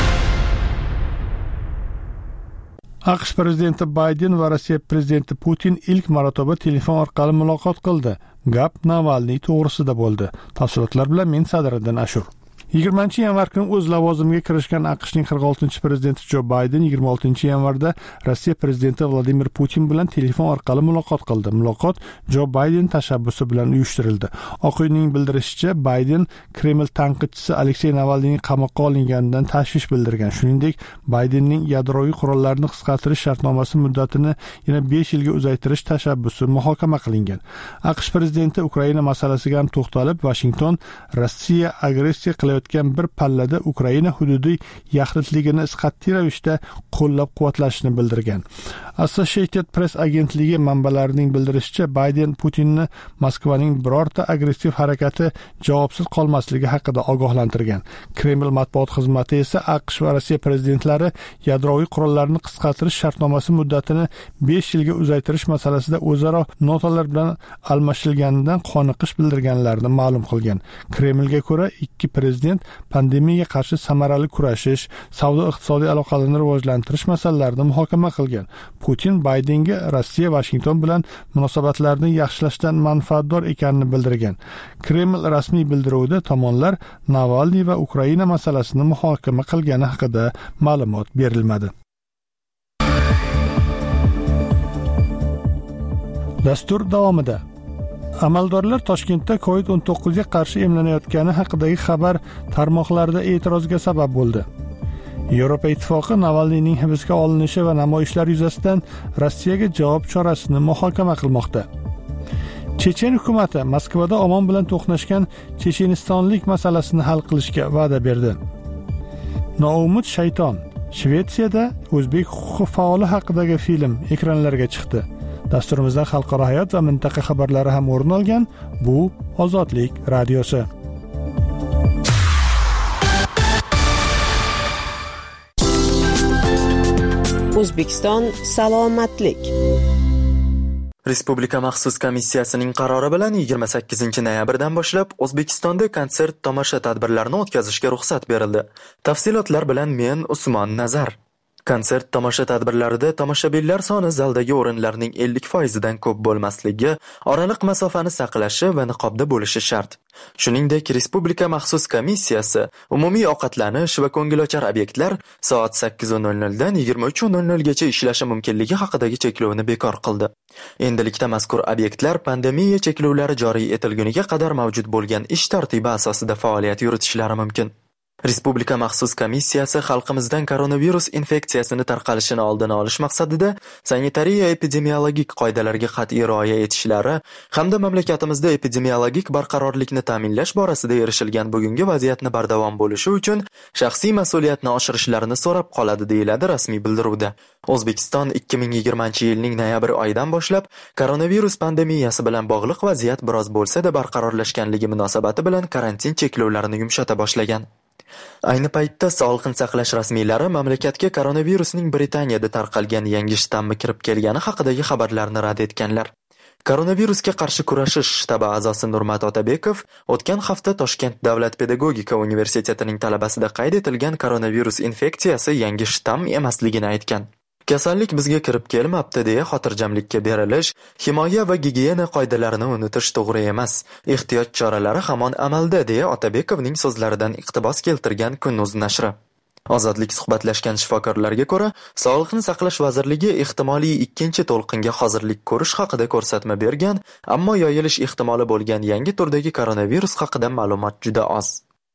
A: AQSh prezidenti Bayden va Rossiya prezidenti Putin ilk marotaba telefon orqali muloqot qildi. Gap Navalniy to'g'risida bo'ldi. Tafsilotlar bilan men Sadriddin Ashur. 20-yanvar kuni o'z lavozimiga kirishgan AQShning 46-prezidenti Jo Bayden 26-yanvarda Rossiya prezidenti Vladimir Putin bilan telefon orqali muloqot qildi. Muloqot Jo Bayden tashabbusi bilan uyushtirildi. Oq uyning bildirishicha, Bayden Kreml tanqidchisi Aleksey Navalniyning qamoqqa olinganidan tashvish bildirgan. Shuningdek, Baydenning yadroviy qurollarni qisqartirish shartnomasi muddatini yana 5 yilga uzaytirish tashabbusi muhokama qilingan. AQSh prezidenti Ukraina masalasiga ham to'xtalib, Washington Rossiya agressiya qilayotgan bir pallada Ukraina hududiy yaxlitligini qat'iy ravishda qo'llab-quvvatlashini bildirgan. Associated Press agentligi manbalarining bildirishicha, Bayden Putinni Moskvaning birorta agressiv harakati javobsiz qolmasligi haqida ogohlantirgan. Kreml matbuot xizmati esa AQSh va Rossiya prezidentlari yadroviy qurollarni qisqartirish shartnomasi muddatini 5 yilga uzaytirish masalasida o'zaro notalar bilan almashilganidan qoniqish bildirganlarini ma'lum qilgan. Kremlga ko'ra, ikki prezident prezident pandemiyaga qarshi samarali kurashish, savdo-iqtisodiy aloqalarni rivojlantirish masalalarini muhokama qilgan. Putin Baydenga Rossiya Vashington bilan munosabatlarni yaxshilashdan manfaatdor ekanini bildirgan. Kreml rasmiy bildiruvida tomonlar Navalniy va Ukraina masalasini muhokama qilgani haqida ma'lumot berilmadi. Dastur davomida amaldorlar Toshkentda COVID-19 ga qarshi emlanayotgani haqidagi xabar tarmoqlarida e'tirozga sabab bo'ldi. Yevropa Ittifoqi Navalniyning hibsga olinishi va namoyishlar yuzasidan Rossiyaga javob chorasini muhokama qilmoqda. Chechen hukumati Moskvada omon bilan to'qnashgan chechenistonlik masalasini hal qilishga va'da berdi. Noumid shayton Shvetsiyada o'zbek huquqi faoli haqidagi film ekranlarga chiqdi. Dasturimizda xalqaro hayot va mintaqa xabarlari ham o'rin olgan. Bu Ozodlik radiosi.
G: O'zbekiston salomatlik.
H: Respublika maxsus komissiyasining qarori bilan 28-noyabrdan boshlab O'zbekistonda konsert tomosha tadbirlarini o'tkazishga ruxsat berildi. Tafsilotlar bilan men Usmon Nazar. Konsert tomosha tadbirlarida tomoshabinlar soni zaldagi o'rinlarning 50% dan ko'p bo'lmasligi, oraliq masofani saqlashi va niqobda bo'lishi shart. Shuningdek, Respublika maxsus komissiyasi umumiy ovqatlanish va ko'ngilochar obyektlar soat 8:00 dan 23:00 gacha ishlashi mumkinligi haqidagi cheklovni bekor qildi. Endilikda mazkur obyektlar pandemiya cheklovlari joriy etilguniga qadar mavjud bo'lgan ish tartibi asosida faoliyat yuritishlari mumkin. Respublika maxsus komissiyasi xalqimizdan koronavirus infeksiyasini tarqalishini oldini olish maqsadida sanitariya-epidemiologik qoidalarga qat'iy rioya etishlari hamda mamlakatimizda epidemiologik barqarorlikni ta'minlash borasida erishilgan bugungi vaziyatni bardavom bo'lishi uchun shaxsiy mas'uliyatni oshirishlarini so'rab qoladi, deyiladi rasmiy bildiruvda. O'zbekiston 2020-yilning noyabr oyidan boshlab koronavirus pandemiyasi bilan bog'liq vaziyat biroz bo'lsa-da barqarorlashganligi munosabati bilan karantin cheklovlarini yumshata boshlagan. Ayni paytda sog'liqni saqlash rasmiylari mamlakatga koronavirusning Britaniyada tarqalgan yangi shtammi kirib kelgani haqidagi xabarlarni rad etganlar. Koronavirusga qarshi kurashish shtabi a'zosi Nurmat Otabekov o'tgan hafta Toshkent davlat pedagogika universitetining talabasida qayd etilgan koronavirus infeksiyasi yangi shtamm emasligini aytgan. Kasallik bizga kirib kelmabdi deya xotirjamlikka berilish, himoya va gigiyena qoidalarini unutish to'g'ri emas. Ehtiyot choralari hamon amalda deya Otabekovning so'zlaridan iqtibos keltirgan Kun.uz nashri. Ozodlik suhbatlashgan shifokorlarga ko'ra, Sog'liqni saqlash vazirligi ehtimoliy ikkinchi to'lqinga hozirlik ko'rish haqida ko'rsatma bergan, ammo yoyilish ehtimoli bo'lgan yangi turdagi koronavirus haqida ma'lumot juda oz.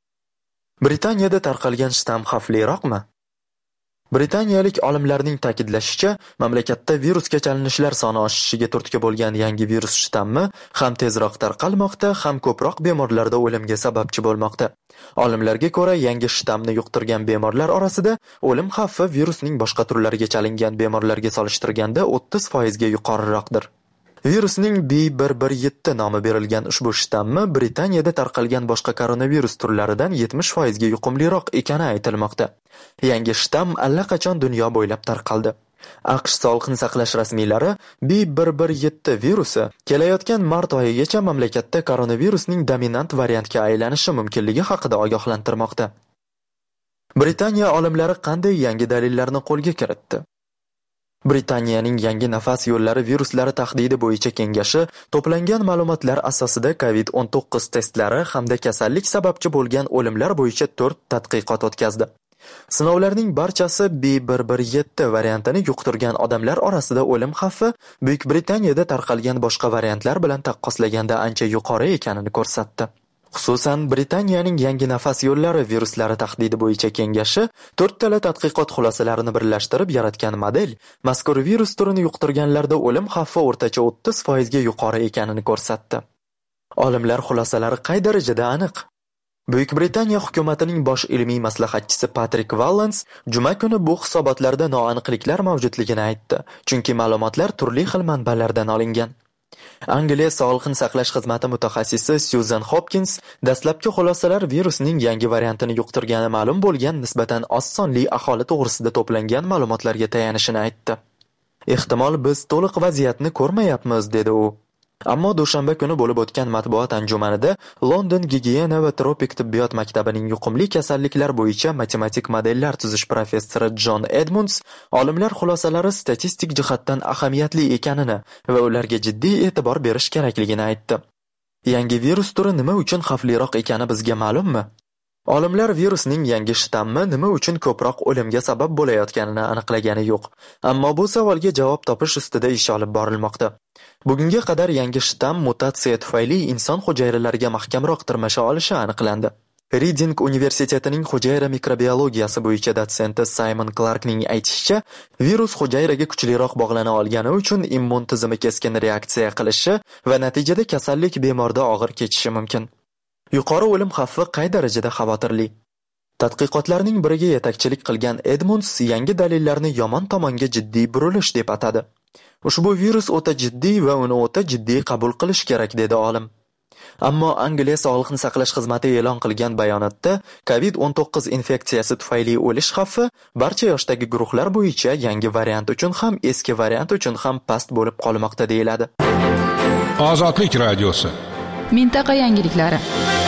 H: Britaniyada tarqalgan shtamm xavfliroqmi? Britaniyalik olimlarning ta'kidlashicha, mamlakatda virusga chalinishlar soni oshishiga turtki bo'lgan yangi virus shtammi ham tezroq tarqalmoqda, ham ko'proq bemorlarda o'limga sababchi bo'lmoqda. Olimlarga ko'ra, yangi shtammni yuqtirgan bemorlar orasida o'lim xavfi virusning boshqa turlariga chalingan bemorlarga solishtirganda 30% ga yuqoriroqdir. Virusning B117 nomi berilgan ushbu shtammi Britaniyada tarqalgan boshqa koronavirus turlaridan 70% ga yuqumliroq ekani aytilmoqda. Yangi shtamm allaqachon dunyo bo'ylab tarqaldi. AQSh sog'liqni saqlash rasmiylari B117 virusi kelayotgan mart oyigacha mamlakatda koronavirusning dominant variantga aylanishi mumkinligi haqida ogohlantirmoqda. Britaniya olimlari qanday yangi dalillarni qo'lga kiritdi? Britaniyaning yangi nafas yo'llari viruslari tahdidi bo'yicha kengashi to'plangan ma'lumotlar asosida COVID-19 testlari hamda kasallik sababchi bo'lgan o'limlar bo'yicha 4 tadqiqot o'tkazdi. Sinovlarning barchasi B117 variantini yuqtirgan odamlar orasida o'lim xavfi Buyuk Britaniyada tarqalgan boshqa variantlar bilan taqqoslaganda ancha yuqori ekanini ko'rsatdi. Xususan, Britaniyaning yangi nafas yo'llari viruslari tahdidi bo'yicha kengashi 4 tala tadqiqot xulosalarini birlashtirib yaratgan model mazkur virus turini yuqtirganlarda o'lim xavfi o'rtacha 30% ga yuqori ekanini ko'rsatdi. Olimlar xulosalari qay darajada aniq? Buyuk Britaniya hukumatining bosh ilmiy maslahatchisi Patrick Vallance juma kuni bu hisobotlarda noaniqliklar mavjudligini aytdi, chunki ma'lumotlar turli xil manbalardan olingan. Angliya sog'liqni saqlash xizmati mutaxassisi Susan Hopkins dastlabki xulosalar virusning yangi variantini yuqtirgani ma'lum bo'lgan nisbatan oz sonli aholi to'g'risida to'plangan ma'lumotlarga tayanishini aytdi. Ehtimol biz to'liq vaziyatni ko'rmayapmiz, dedi u. Ammo dushanba kuni bo'lib o'tgan matbuot anjumanida London Gigiyena va tropik tibbiyot maktabining yuqumli kasalliklar bo'yicha matematik modellar tuzish professori Jon Edmonds olimlar xulosalari statistik jihatdan ahamiyatli ekanini va ularga jiddiy e'tibor berish kerakligini aytdi. Yangi virus turi nima uchun xavfliroq ekani bizga ma'lummi? Olimlar virusning yangi shtammi nima uchun ko'proq o'limga sabab bo'layotganini aniqlagani yo'q. Ammo bu savolga javob topish ustida ish olib borilmoqda. Bugunga qadar yangi shtam mutatsiya tufayli inson hujayralariga mahkamroq tirmasha olishi aniqlandi. Reading universitetining hujayra mikrobiologiyasi bo'yicha dotsenti Simon Clarkning aytishicha, virus hujayraga kuchliroq bog'lana olgani uchun immun tizimi keskin reaksiya qilishi va natijada kasallik bemorda og'ir kechishi mumkin. Yuqori o'lim xavfi qay darajada xavotirli? Tadqiqotlarning biriga yetakchilik qilgan Edmonds yangi dalillarni yomon tomonga jiddiy burilish deb atadi. Ushbu virus o'ta jiddiy va uni o'ta jiddiy qabul qilish kerak dedi olim. Ammo Angliya Sog'liqni saqlash xizmati e'lon qilgan bayonotda COVID-19 infeksiyasi tufayli o'lish xavfi barcha yoshdagi guruhlar bo'yicha yangi variant uchun ham eski variant uchun ham past bo'lib qolmoqda deyiladi.
E: Ozodlik radiosi.
C: Mintaqa yangiliklari.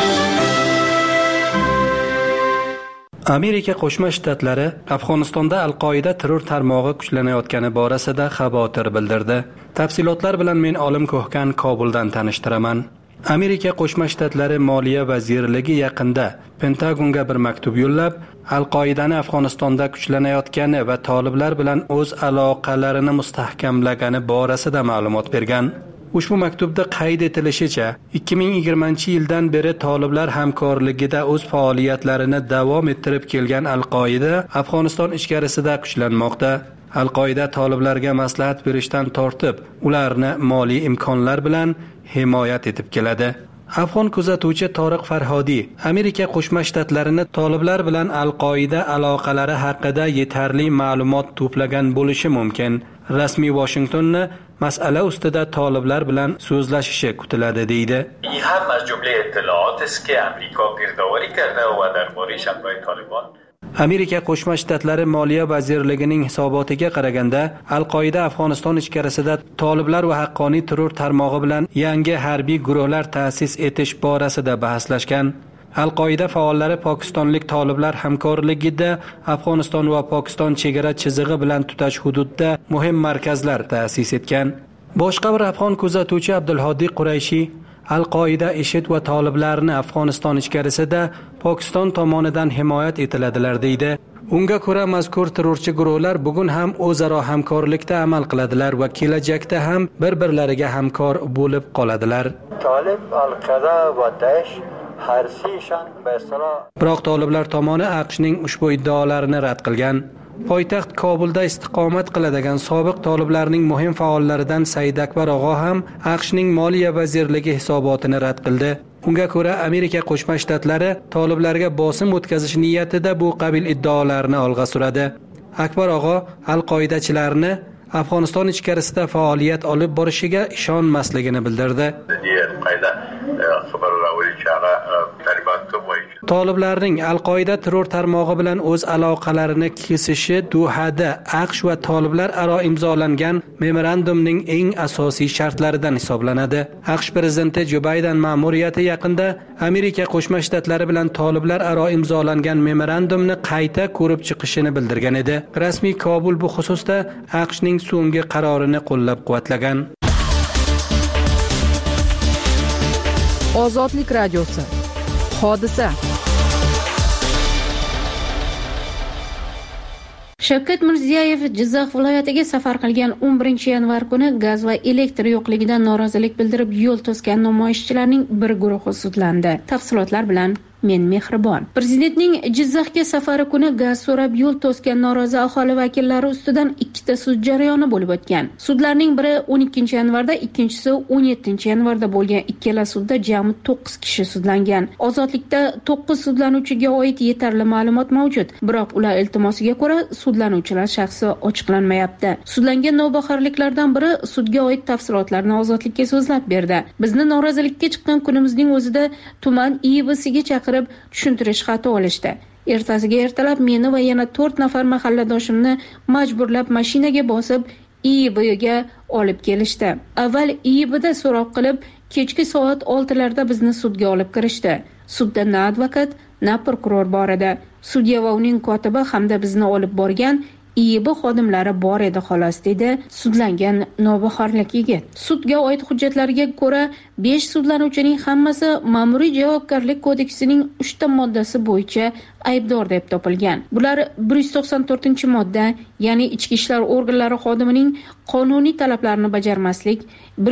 I: Amerika Qo'shma Shtatlari Afg'onistonda Al-Qoida terror tarmog'i kuchlanayotgani borasida xavotir bildirdi. Tafsilotlar bilan men Olim Ko'hkan Kobuldan tanishtiraman. Amerika Qo'shma Shtatlari Moliya vazirligi yaqinda Pentagonga bir maktub yo'llab, Al-Qoidani Afg'onistonda kuchlanayotgani va toliblar bilan o'z aloqalarini mustahkamlagani borasida ma'lumot bergan. Ushbu maktubda qayd etilishicha, 2020-yildan beri toliblar hamkorligida o'z faoliyatlarini davom ettirib kelgan Al-Qoida Afg'oniston ichkarisida kuchlanmoqda. Al-Qoida toliblarga maslahat berishdan tortib, ularni moliy imkonlar bilan himoyat etib keladi. Afg'on kuzatuvchi Toriq Farhodiy Amerika Qo'shma Shtatlarini toliblar bilan Al-Qoida aloqalari haqida yetarli ma'lumot to'plagan bo'lishi mumkin. Rasmiy Washingtonni masala ustida toliblar bilan so'zlashishi kutiladi deydi.
J: این هم از جمله اطلاعاتی است که آمریکا گردآوری کرده و درباره شبکه‌های طالبان
I: Amerika Qo'shma Shtatlari Moliya vazirligining hisobotiga qaraganda, Al-Qoida Afg'oniston ichkarisida toliblar va haqqoniy terror tarmog'i bilan yangi harbiy guruhlar ta'sis etish borasida bahslashgan. Al-Qoida faollari pokistonlik toliblar hamkorligida Afg'oniston va Pokiston chegara chizig'i bilan tutash hududda muhim markazlar ta'sis etgan. Boshqa bir afg'on kuzatuvchi Abdulhodiy Qurayshi Al-Qoida IShID va toliblarni Afg'oniston ichkarisida Pokiston tomonidan himoyat etiladilar deydi. Unga ko'ra mazkur terrorchi guruhlar bugun ham o'zaro hamkorlikda amal qiladilar va kelajakda ham bir-birlariga hamkor bo'lib qoladilar.
J: Tolib, Al-Qoida va Daesh
I: Biroq toliblar tomoni AQShning ushbu iddaolarini rad qilgan. Poytaxt Kobulda istiqomat qiladigan sobiq toliblarning muhim faollaridan Said Akbar og'a ham AQShning Moliya vazirligi hisobotini rad qildi. Unga ko'ra Amerika Qo'shma Shtatlari toliblarga bosim o'tkazish niyatida bu qabil iddaolarni olg'a suradi. Akbar og'a Al-Qoidachilarni Afg'oniston ichkarisida faoliyat olib borishiga ishonmasligini bildirdi. Toliblarning Al-Qoida terror tarmog'i bilan o'z aloqalarini kesishi Dohada AQSh va toliblar aro imzolangan memorandumning eng asosiy shartlaridan hisoblanadi. AQSh prezidenti Jo Bayden ma'muriyati yaqinda Amerika Qo'shma Shtatlari bilan toliblar aro imzolangan memorandumni qayta ko'rib chiqishini bildirgan edi. Rasmiy Kobul bu xususda AQShning so'nggi qarorini qo'llab-quvvatlagan.
K: Ozodlik radiosi. Hodisa.
B: Shavkat Mirziyoyev Jizzax viloyatiga safar qilgan 11-yanvar kuni gaz va elektr yo'qligidan norozilik bildirib yo'l to'sgan namoyishchilarning bir guruhi sudlandi. Tafsilotlar bilan men Mehribon. Prezidentning Jizzaxga safari kuni gaz so'rab yo'l to'sgan norozi aholi vakillari ustidan ikkita sud jarayoni bo'lib o'tgan. Sudlarning biri 12-yanvarda, ikkinchisi 17-yanvarda bo'lgan. Ikkala sudda jami 9 kishi sudlangan. Ozodlikda 9 sudlanuvchiga oid yetarli ma'lumot mavjud, biroq ular iltimosiga ko'ra sudlanuvchilar shaxsi ochiqlanmayapti. Sudlangan navbahorliklardan biri sudga oid tafsilotlarni Ozodlikka so'zlab berdi. Bizni norozilikka chiqqan kunimizning o'zida tuman IBSga chaqirib tushuntirish xati olishdi. Ertasiga ertalab meni va yana 4 nafar mahalladoshimni majburlab mashinaga bosib IIBga olib kelishdi. Avval IIBda so'roq qilib, kechki soat 6larda bizni sudga olib kirishdi. Sudda na advokat, na prokuror bor edi. Sudya va uning kotibi hamda bizni olib borgan IIB xodimlari bor edi xolos, dedi sudlangan nobahorlik yigit. Sudga oid hujjatlarga ko'ra 5 sudlanuvchining hammasi Ma'muriy javobgarlik kodeksining 3 ta moddasi bo'yicha aybdor deb topilgan. Bular 194-modda, ya'ni ichki ishlar organlari xodimining qonuniy talablarini bajarmaslik,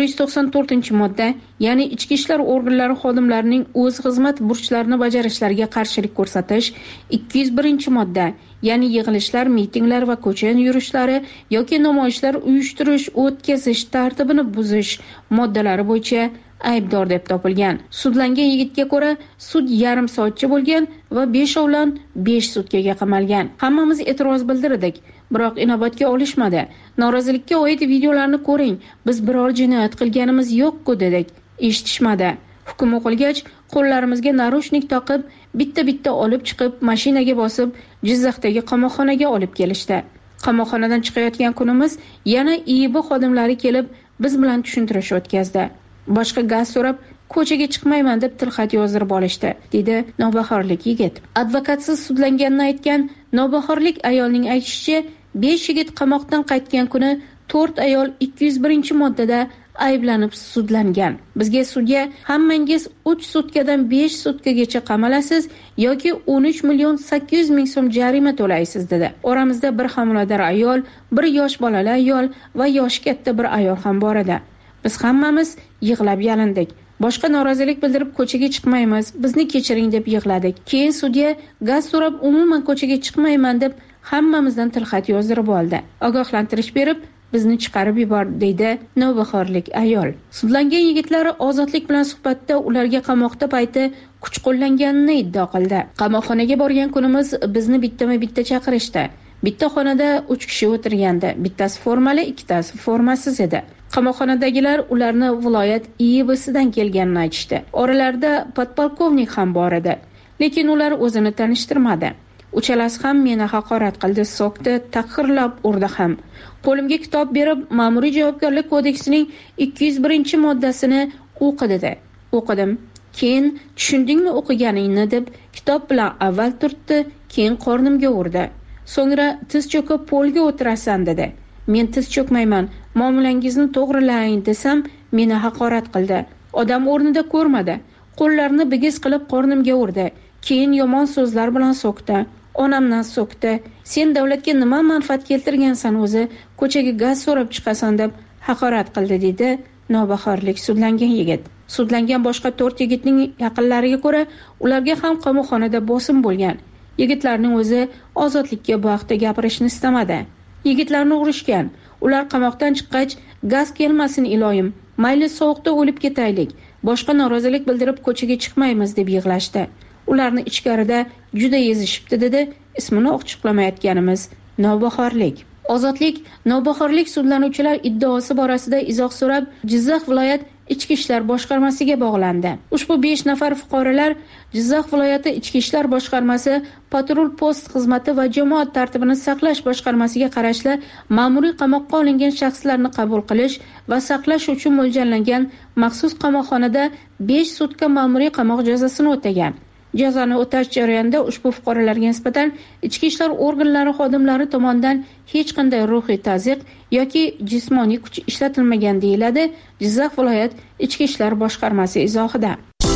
B: 194-modda, ya'ni ichki ishlar organlari xodimlarining o'z xizmat burchlarini bajarishlariga qarshilik ko'rsatish, 201-modda, ya'ni yig'ilishlar, mitinglar va ko'cha yurishlari yoki namoyishlar uyushtirish, o'tkazish tartibini buzish moddalari bo'yicha aybdor deb topilgan. Sudlangan yigitga ko'ra sud yarim soatcha bo'lgan va 5 5 sutkaga qamalgan. Hammamiz e'tiroz bildirdik, biroq inobatga olishmadi. Norozilikka oid videolarni ko'ring, biz biror jinoyat qilganimiz yo'q-ku dedik. Eshitishmadi. Hukm o'qilgach, qo'llarimizga narushnik taqib, bitta-bitta olib chiqib, mashinaga bosib, Jizzaxdagi qamoqxonaga olib kelishdi. Qamoqxonadan chiqayotgan kunimiz yana IIB xodimlari kelib, biz bilan tushuntirish o'tkazdi. Boshqa gaz so'rab, ko'chaga chiqmayman deb tilxat yozdirib olishdi, dedi nobahorlik yigit. Advokatsiz sudlanganini aytgan nobahorlik ayolning aytishicha, 5 yigit qamoqdan qaytgan kuni 4 ayol 201-moddada ayblanib sudlangan. Bizga sudya hammangiz 3 sutkadan 5 sutkagacha qamalasiz yoki 13,800,000 so'm jarima to'laysiz dedi. Oramizda bir homilador ayol, bir yosh bolali ayol va yoshi katta bir ayol ham bor edi. Biz hammamiz yig'lab yalindik. Boshqa norozilik bildirib ko'chaga chiqmaymiz, bizni kechiring deb yig'ladik. Keyin sudya gaz so'rab umuman ko'chaga chiqmayman deb hammamizdan tilxat yozdirib oldi. Ogohlantirish berib bizni chiqarib yubor, deydi nobahorlik ayol. Sudlangan yigitlar Ozodlik bilan suhbatda ularga qamoqda payti kuch qo'llanganini iddao qildi. Qamoqxonaga borgan kunimiz bizni bittama-bitta chaqirishdi. Bitta xonada 3 kishi o'tirgandi. Bittasi formali, ikkitasi formasiz edi. Qamoqxonadagilar ularni viloyat IIBsidan kelganini aytishdi. Oralarida podpolkovnik ham bor edi, lekin ular o'zini tanishtirmadi. Uchalasi ham meni haqorat qildi, so'kdi, tahqirlab urdi ham. Qo'limga kitob berib, Ma'muriy javobgarlik kodeksining 201-moddasini o'qi dedi. O'qidim. Keyin tushundingmi o'qiganingni deb kitob bilan avval turtdi, keyin qornimga urdi. So'ngra tiz cho'kib polga o'tirasan dedi. Men tiz cho'kmayman, muomalangizni to'g'rilang desam, meni haqorat qildi. Odam o'rnida ko'rmadi. Qo'llarini bigiz qilib qornimga urdi. Keyin yomon so'zlar bilan so'kdi. Onamdan so'kdi. Sen davlatga nima manfaat keltirgansan o'zi? Ko'chaga gaz so'rab chiqasan deb haqorat qildi, dedi nobahorlik sudlangan yigit. Sudlangan boshqa 4 yigitning yaqinlariga ko'ra, ularga ham qamoqxonada bosim bo'lgan. Yigitlarning o'zi ozodlikka bu haqda gapirishni istamadi. Yigitlarni urishgan. Ular qamoqdan chiqqach, gaz kelmasin iloyim, mayli sovuqda o'lib ketaylik, boshqa norozilik bildirib ko'chaga chiqmaymiz deb yig'lashdi. Ularni ichkarida juda ezishibdi, dedi ismini ochiqlamayotganimiz nobahorlik. Ozodlik nobahorlik sudlanuvchilar iddaosi borasida izoh so'rab, Jizzax viloyat Ichki ishlar boshqarmasiga bog'landi. Ushbu 5 nafar fuqarolar Jizzax viloyati Ichki ishlar boshqarmasi, patrul post xizmati va jamoat tartibini saqlash boshqarmasiga qarashli ma'muriy qamoqqa olingan shaxslarni qabul qilish va saqlash uchun mo'ljallangan maxsus qamoqxonada 5 sutka ma'muriy qamoq jazosini o'tagan. Jazoni o'tash jarayonida ushbu fuqarolarga nisbatan ichki ishlar organlari xodimlari tomonidan hech qanday ruhiy ta'ziq yoki jismoniy kuch ishlatilmagan, deyiladi Jizzax viloyat ichki ishlar boshqarmasi izohida.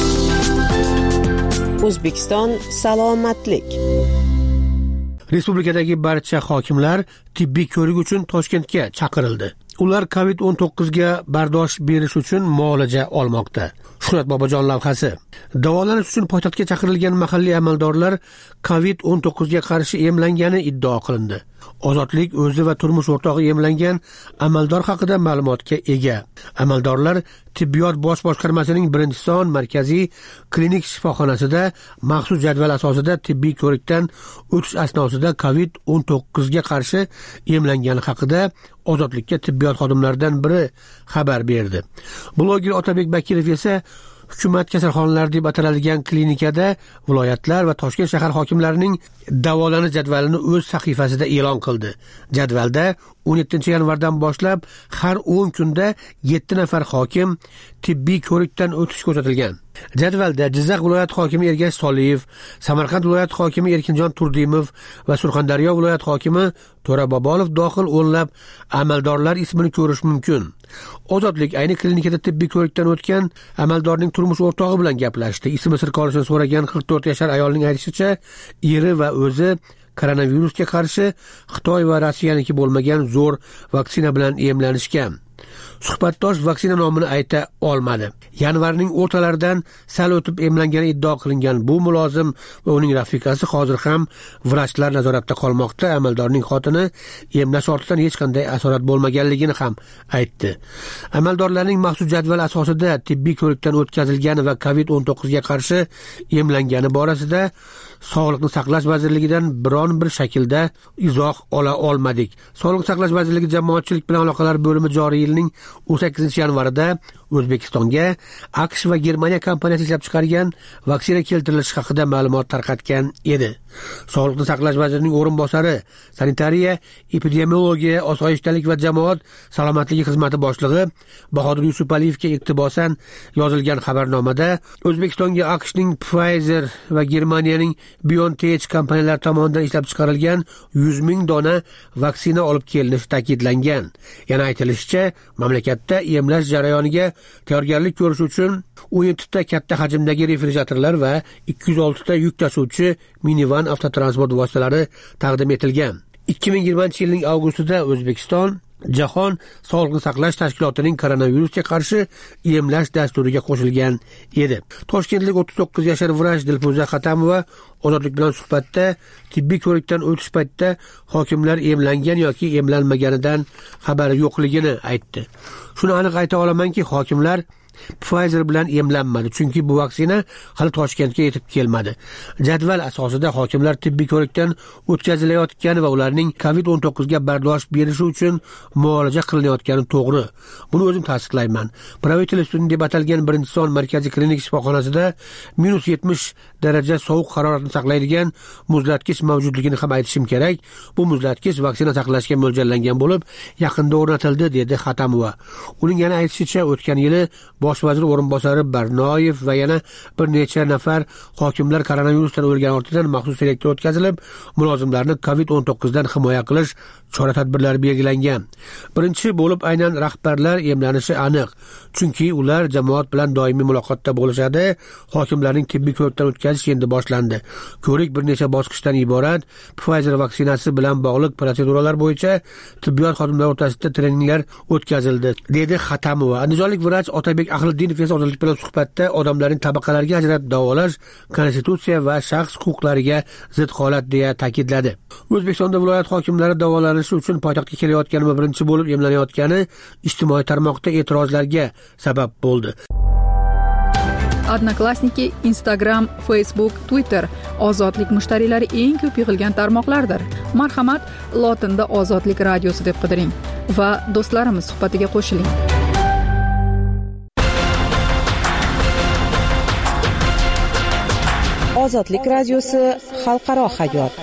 G: O'zbekiston salomatlik.
D: Respublikadagi barcha hokimlar tibbiy ko'rik uchun Toshkentga chaqirildi. Ular COVID-19 ga bardosh berish uchun muolaja olmoqda. Shuhrat Bobojon lavhasi. Davolanish uchun poytaxtga chaqirilgan mahalliy amaldorlar COVID-19 ga qarshi emlangani iddao qilindi. Ozodlik o'zi va turmush o'rtog'i emlangan amaldor haqida ma'lumotga ega. Amaldorlar tibbiyot bosh boshqarmasining 1-son markaziy klinik shifoxonasida maxsus jadval asosida tibbiy ko'rikdan o'tish asnosida COVID-19 ga qarshi emlangani haqida Ozodlikka tibbiyot xodimlaridan biri xabar berdi. Bloger Otabek Bakirov esa hukumat kasalxonalari deb ataladigan klinikada viloyatlar va Toshkent shahar hokimlarining davolanish jadvalini o'z sahifasida e'lon qildi. Jadvalda 17-yanvardan boshlab har 10 kunda 7 nafar hokim tibbiy ko'rikdan o'tish ko'rsatilgan. Jadvalda Jizzax viloyat hokimi Ergash Soliyev, Samarqand viloyat hokimi Erkinjon Turdimov va Surxondaryo viloyat hokimi To'ra Bobolov dohil o'nlab amaldorlar ismini ko'rish mumkin. Ozodlik ayni klinikada tibbiy ko'rikdan o'tgan amaldorning turmush o'rtog'i bilan gaplashdi. Ismi sir qolishini so'ragan 44 yoshar ayolning aytishicha, eri va o'zi koronavirusga qarshi Xitoy va Rossiyaniki bo'lmagan zo'r vaksina bilan emlanishgan. Suhbatdosh vaksina nomini ayta olmadi. Yanvarning o'rtalaridan sal o'tib emlangani iddao qilingan bu mulozim va uning rafiqasi hozir ham vrachlar nazoratida qolmoqda. Amaldorning xotini emlash ortidan hech qanday asorat bo'lmaganligini ham aytdi. Amaldorlarning maxsus jadval asosida tibbiy ko'rikdan o'tkazilgani va COVID-19 ga qarshi emlangani borasida Sog'liqni saqlash vazirligidan biron bir shaklda izoh ola olmadik. Sog'liqni saqlash vazirligi jamoatchilik bilan aloqalar bo'limi joriy yilning 18-yanvarida O'zbekistonga AQSh va Germaniya kompaniyasi ishlab chiqargan vaksina keltirilishi haqida ma'lumot tarqatgan edi. Sog'liqni saqlash vazirining o'rinbosari, sanitariya, epidemiologiya, osoyishtalik va jamoat salomatligi xizmati boshlig'i Bahodir Yusupaliyevga iqtibosan yozilgan xabarnomada O'zbekistonga AQShning Pfizer va Germaniyaning BioNTech kompaniyalari tomonidan ishlab chiqarilgan 100 ming dona vaksina olib kelinishi ta'kidlangan. Yana aytilishicha, mamlakatda emlash jarayoniga tayyorgarlik ko'rish uchun 17 ta katta hajmdagi refrigeratorlar va 206 ta yuk tashuvchi minivan avtotransport vositalari taqdim etilgan. 2020-yilning avgustida O'zbekiston Jahon Sog'liqni saqlash tashkilotining koronavirusga qarshi emlash dasturiga qo'shilgan edi. Toshkentlik 39 yoshar vrach Dilfuza Xatamova Ozodlik bilan suhbatda tibbiy ko'rikdan o'tish paytida hokimlar emlangan yoki emlanmaganidan xabari yo'qligini aytdi. Shuni aniq ayta olamanki, hokimlar Pfizer bilan emlanmadi, chunki bu vaksina hali Toshkentga yetib kelmadi. Jadval asosida hokimlar tibbiy ko'rikdan o'tkazilayotgani va ularning COVID-19 ga bardosh berishi uchun muolaja qilinayotgani to'g'ri. Buni o'zim tasdiqlayman. Pravительствоning deb atalgan birinchi son markaziy klinik shifoxonasida -70 daraja sovuq haroratni saqlaydigan muzlatkich mavjudligini ham aytishim kerak. Bu muzlatkich vaksina saqlashga mo'ljallangan bo'lib, yaqinda o'rnatildi, dedi Xatamova. Uning yana aytishicha, o'tgan yili Bosh vazir o'rinbosari Barnoyev va yana bir necha nafar hokimlar koronavirusdan o'lgan ortidan maxsus selektor o'tkazilib, mulozimlarni COVID-19 dan himoya qilish chora-tadbirlari belgilangan. Birinchi bo'lib aynan rahbarlar emlanishi aniq, chunki ular jamoat bilan doimiy muloqotda bo'lishadi. Hokimlarning tibbiy ko'rikdan o'tkazish endi boshlandi. Ko'rik bir necha bosqichdan iborat. Pfizer vaksinasi bilan bog'liq protseduralar bo'yicha tibbiyot xodimlari o'rtasida treninglar o'tkazildi, dedi Xatamova. Andijonlik vrach Otabek Ahliddinov esa Ozodlik bilan suhbatda odamlarning tabaqalarga ajratib davolash konstitutsiya va shaxs huquqlariga zid holat deya ta'kidladi. O'zbekistonda viloyat hokimlari davolanishi uchun poytaxtga kelayotgani va birinchi bo'lib emlanayotgani ijtimoiy tarmoqda e'tirozlarga sabab bo'ldi.
K: Odnoklassniki, Instagram, Facebook, Twitter ozodlik mushtariylari eng ko'p yig'ilgan tarmoqlardir. Marhamat, lotinda Ozodlik radiosi deb qidiring va do'stlarimiz suhbatiga qo'shiling.
G: Ozodlik radiosi xalqaro hayot.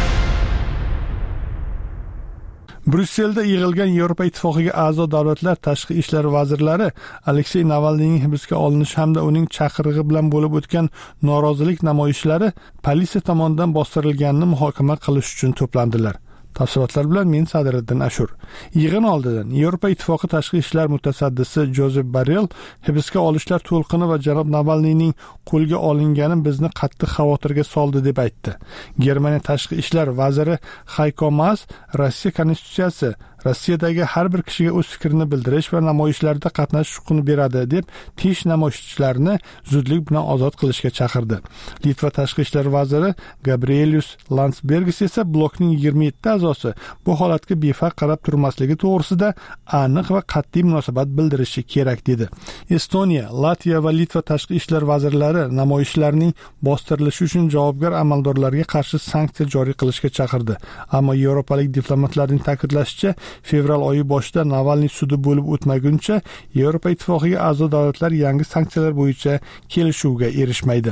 A: Bryusselda yig'ilgan Yevropa Ittifoqiga a'zo davlatlar tashqi ishlar vazirlari Aleksey Navalniyning hibsga olinishi hamda uning chaqirig'i bilan bo'lib o'tgan norozilik namoyishlari politsiya tomonidan bostirilganini muhokama qilish uchun to'plandilar. Tafsilotlar bilan men Sadiriddin Ashur. Yig'in oldidan Yevropa Ittifoqi tashqi ishlar mutasaddisi Jozef Borrell hibsga olishlar to'lqini va janob Navalniyning qo'lga olingani bizni qattiq xavotirga soldi deb aytdi. Germaniya tashqi ishlar vaziri Hayko Maas Rossiya konstitutsiyasi Rossiyadagi har bir kishiga o'z fikrini bildirish va namoyishlarda qatnashish huquqini beradi deb tinch namoyishchilarni zudlik bilan ozod qilishga chaqirdi. Litva tashqi ishlar vaziri Gabrielius Landsbergis esa blokning 27 a'zosi bu holatga befarq qarab turmasligi to'g'risida aniq va qat'iy munosabat bildirishi kerak dedi. Estoniya, Latviya va Litva tashqi ishlar vazirlari namoyishlarning bostirilishi uchun javobgar amaldorlarga qarshi sanksiya joriy qilishga chaqirdi. Ammo yevropalik diplomatlarning ta'kidlashicha, fevral oyi boshida Navalniy sudi bo'lib o'tmaguncha Yevropa Ittifoqiga a'zo davlatlar yangi sanksiyalar bo'yicha kelishuvga erishmaydi.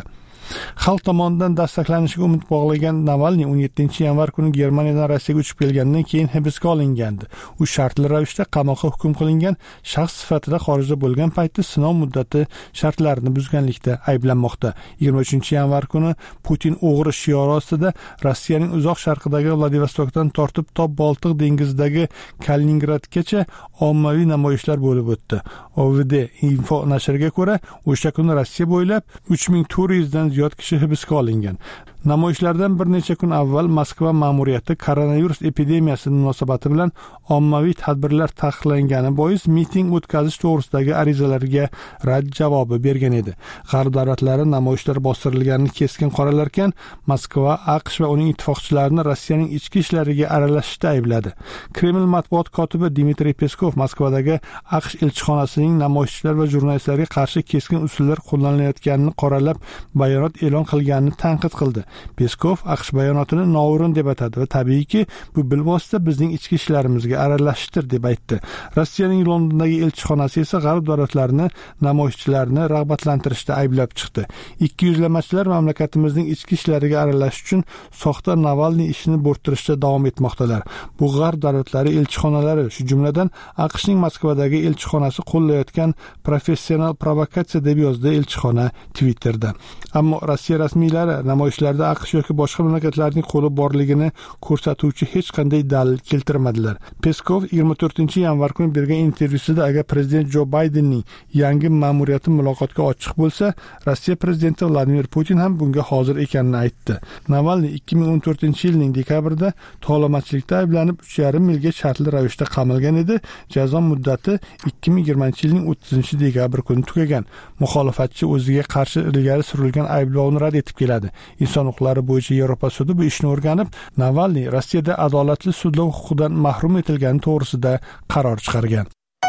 A: Xalq tomonidan dastaklanishiga umid bog'lagan Navalniy 17-yanvar kuni Germaniyadan Rossiyaga uchib kelgandan keyin hibsga olingandi. U shartli ravishda qamoqqa hukm qilingan shaxs sifatida xorijda bo'lgan paytda sinov muddati shartlarini buzganlikda ayblanmoqda. 23-yanvar kuni Putin o'g'ri shiori ostida Rossiyaning uzoq sharqidagi Vladivostokdan tortib to Boltiq dengizidagi Kaliningradgacha ommaviy namoyishlar bo'lib o'tdi. OVD Info nashriga ko'ra, o'sha kuni Rossiya bo'ylab 3400 dan ziyod kishi hibsga olingan. Namoyishlardan bir necha kun avval Moskva ma'muriyati koronavirus epidemiyasi munosabati bilan ommaviy tadbirlar taqiqlangani bois miting o'tkazish to'g'risidagi arizalarga rad javobi bergan edi. G'arb davlatlari namoyishlar bostirilganini keskin qoralarkan, Moskva, AQSh va uning ittifoqchilarini Rossiyaning ichki ishlariga aralashishda aybladi. Kreml matbuot kotibi Dmitriy Peskov Moskvadagi AQSh elchixonasining namoyishchilar va jurnalistlarga qarshi keskin usullar qo'llanilayotganini qoralab bayonot e'lon qilganini tanqid qildi. Peskov AQSh bayonotini noo'rin deb atadi va tabiiyki bu bilvosita bizning ichki ishlarimizga aralashishdir deb aytdi. Rossiyaning Londondagi elchixonasi esa g'arb davlatlarini namoyishchilarni rag'batlantirishda ayblab chiqdi. 200lamachilar mamlakatimizning ichki ishlariga aralashish uchun soxta Navalniy ishini bo'rttirishda davom etmoqdalar. Bu g'arb davlatlari elchixonalari, shu jumladan AQShning Moskvadagi elchixonasi qo'llayotgan professional provokatsiya deb yozdi elchixona Twitterda. Ammo Rossiya rasmiylari namoyishlarda AQSh yoki boshqa mamlakatlarning qo'li borligini ko'rsatuvchi hech qanday dalil keltirmadilar. Peskov 24-yanvar kuni bergan intervyusida agar prezident Jo Baydenning yangi ma'muriyati muloqotga ochiq bo'lsa, Rossiya prezidenti Vladimir Putin ham bunga hozir ekanini aytdi. Navalniy 2014-yilning dekabrida tovlamachilikda ayblanib 3,5 yilga shartli ravishda qamalgan edi. Jazo muddati 2020-yilning 30-dekabr kuni tugagan. Muxolifatchi o'ziga qarshi ilgari surilgan ayblovni rad etib keladi. Inson huquqlari bo'yicha Yevropa sudi bu ishni o'rganib, Navalniy Rossiyada adolatli sudlov huquqidan mahrum etilgani to'g'risida qaror chiqargan.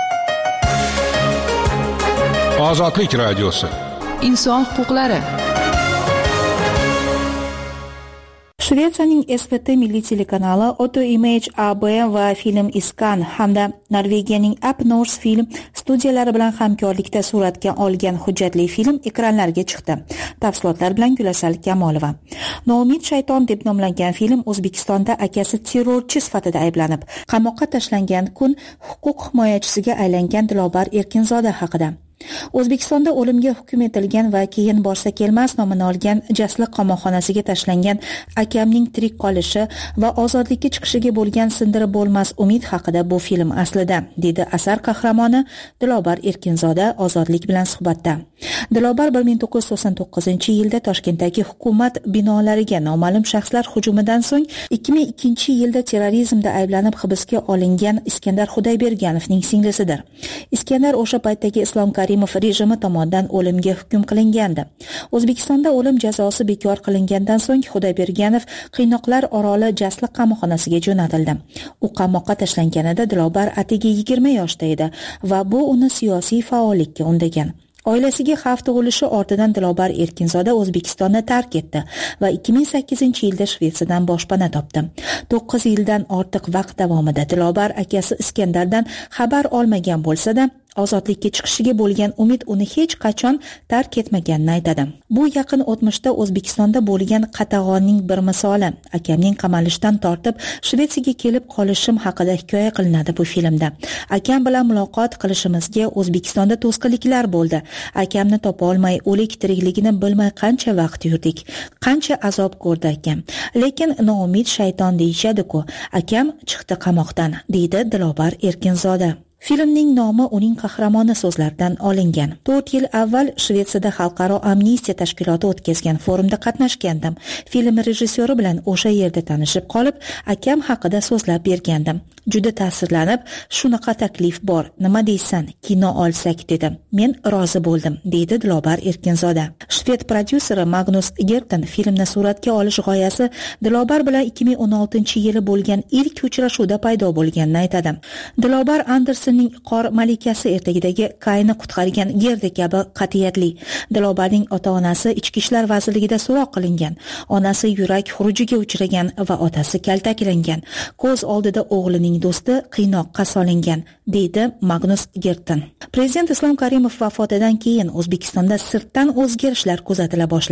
E: Ozodlik radiosi.
K: Inson huquqlari.
L: Shvetsiyaning SVT milliy telekanali Auto Image AB va Film Iskan hamda Norvegiyaning Up North Film studiyalari bilan hamkorlikda suratga olgan hujjatli film ekranlarga chiqdi. Tafsilotlar bilan Gulasal Kamolova. Noumid shayton deb nomlangan film O'zbekistonda akasi terrorchi sifatida ayblanib, qamoqqa tashlangan kun huquq himoyachisiga aylangan Dilobar Erkinzoda haqida. O'zbekistonda o'limga hukm etilgan va keyin borsa kelmas nomini olgan Jasliq qamoqxonasiga tashlangan akamning tirik qolishi va ozodlikka chiqishiga bo'lgan sindirib bo'lmas umid haqida bu film aslida, dedi asar qahramoni Dilobar Erkinzoda Ozodlik bilan suhbatda. Dilobar 1999-yilda Toshkentdagi hukumat binolariga noma'lum shaxslar hujumidan so'ng 2002-yilda terrorizmda ayblanib hibsga olingan Iskandar Xudayberganovning singlisidir. Iskandar o'sha paytdagi Islom Karimov rejimi tomonidan o'limga hukm qilingandi. O'zbekistonda o'lim jazosi bekor qilingandan so'ng Xudayberganov Qiynoqlar oroli Jasliq qamoqxonasiga jo'natildi. U qamoqqa tashlanganida Dilobar atigi 20 yoshda edi va bu uni siyosiy faollikka undagan. Oilasiga xavf tug'ilishi ortidan Dilobar Erkinzoda O'zbekistonni tark etdi va 2008-yilda Shvetsiyadan boshpana topdi. 9 yildan ortiq vaqt davomida Dilobar akasi Iskandardan xabar olmagan bo'lsa-da, ozodlikka chiqishiga bo'lgan umid uni hech qachon tark etmaganini aytadi. Bu yaqin o'tmishda O'zbekistonda bo'lgan qatag'onning bir misoli. Akamning qamalishdan tortib Shvetsiyaga kelib qolishim haqida hikoya qilinadi bu filmda. Akam bilan muloqot qilishimizga O'zbekistonda to'sqinliklar bo'ldi. Akamni topa olmay, o'lik tirikligini bilmay qancha vaqt yurdik. Qancha azob ko'rdi akam. Lekin noumid shayton deyishadi-ku. Akam chiqdi qamoqdan, deydi Dilobar Erkinzoda. Filmning nomi uning qahramoni so'zlaridan olingan. 4 yil avval Shvetsiyada xalqaro amnistiya tashkiloti o'tkazgan forumda qatnashgandim. Film rejissyori bilan o'sha yerda tanishib qolib, akam haqida so'zlab bergandim. Juda ta'sirlanib, shunaqa taklif bor, nima deysan, kino olsak dedim. Men rozi bo'ldim, deydi Dilobar Erkinzoda. Shved prodyuseri Magnus Gerten filmni suratga olish g'oyasi Dilobar bilan 2016-yili bo'lgan ilk uchrashuvda paydo bo'lganini aytadi. Dilobar Andersonning Qor malikasi ertagidagi Kayni qutqargan Gerda kabi qat'iyatli. Dilobarning ota-onasi Ichki ishlar vazirligida so'roq qilingan. Onasi yurak xurujiga uchragan va otasi kaltaklangan. Ko'z oldida o'g'lining do'sti qiynoqqa solingan, deydi Magnus Gerten. Prezident Islom Karimov vafotidan keyin O'zbekistonda sirtdan o'zgarishlar kuzatila boshladi.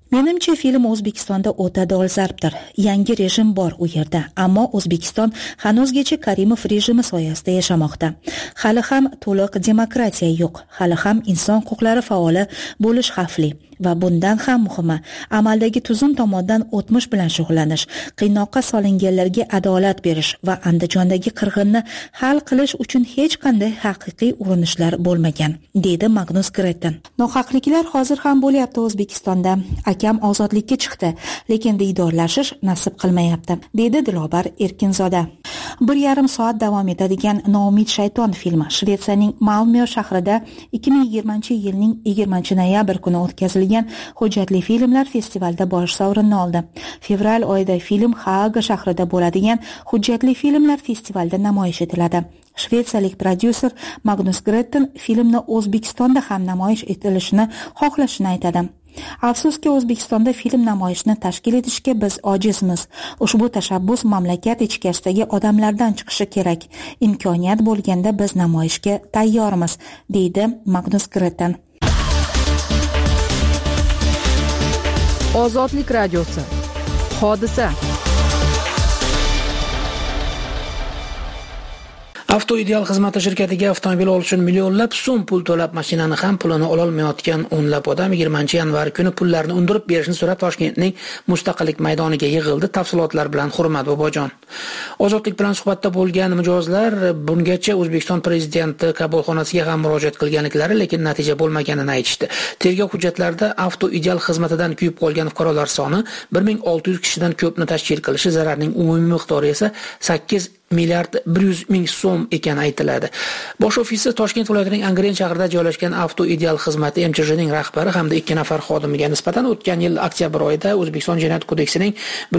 L: Menimcha film O'zbekistonda o'ta dolzarbdir. Yangi rejim bor u yerda, ammo O'zbekiston hanuzgacha Karimov rejimi soyasida yashamoqda. Hali ham to'liq demokratiya yo'q, hali ham inson huquqlari faoli bo'lish xavfli. Va bundan ham muhimi, amaldagi tuzum tomonidan o'tmish bilan shug'ullanish, qiynoqqa solinganlarga adolat berish va Andijondagi qirg'inni hal qilish uchun hech qanday haqiqiy urinishlar bo'lmagan, deydi Magnus Gretten. Nohaqliklar hozir ham bo'lyapti O'zbekistonda. Akam ozodlikka chiqdi, lekin diydorlashish nasib qilmayapti, deydi Dilobar Erkinzoda. 1,5 soat davom etadigan Noumid shayton filmi Shvetsiyaning Malmö shahrida 2020-yilning 20-noyabr kuni o'tkazilgan hujjatli filmlar festivalida bosh sovrinni oldi. Fevral oyida film Haaga shahrida bo'ladigan hujjatli filmlar festivalida namoyish etiladi. Shvetsiyalik prodyuser Magnus Gretten filmni O'zbekistonda ham namoyish etilishini xohlashini aytadi. Afsuski, O'zbekistonda film namoyishini tashkil etishga biz ojizmiz. Ushbu tashabbus mamlakat ichkarisidagi odamlardan chiqishi kerak. Imkoniyat bo'lganda biz namoyishga tayyormiz, deydi Magnus Gretten.
K: Ozodlik radiosi. Hodisa.
M: Avtoideal xizmati shirkatiga avtomobil olish uchun millionlab so'm pul to'lab mashinani ham pulini ola olmayotgan o'nlab odam 20-yanvar kuni pullarni undirib berishni so'rab Toshkentning Mustaqillik maydoniga yig'ildi. Tafsilotlar bilan Hurmat Bobojon. Ozodlik bilan suhbatda bo'lgan mijozlar bungacha O'zbekiston prezidenti qabulxonasiga ham murojaat qilganliklari, lekin natija bo'lmaganini aytishdi. Tergov hujjatlarida avtoideal xizmatidan kuyib qolgan fuqarolar soni 1600 kishidan ko'pni tashkil qilishi, zararning umumiy miqdori esa 8 milliard 100 ming so'm ekani aytiladi. Bosh ofisi Toshkent viloyatining Angren shahrida joylashgan Avtoideal xizmati MCHning rahbari hamda 2 nafar xodimiga nisbatan o'tgan yil oktyabr oyida O'zbekiston Jinoyat kodeksining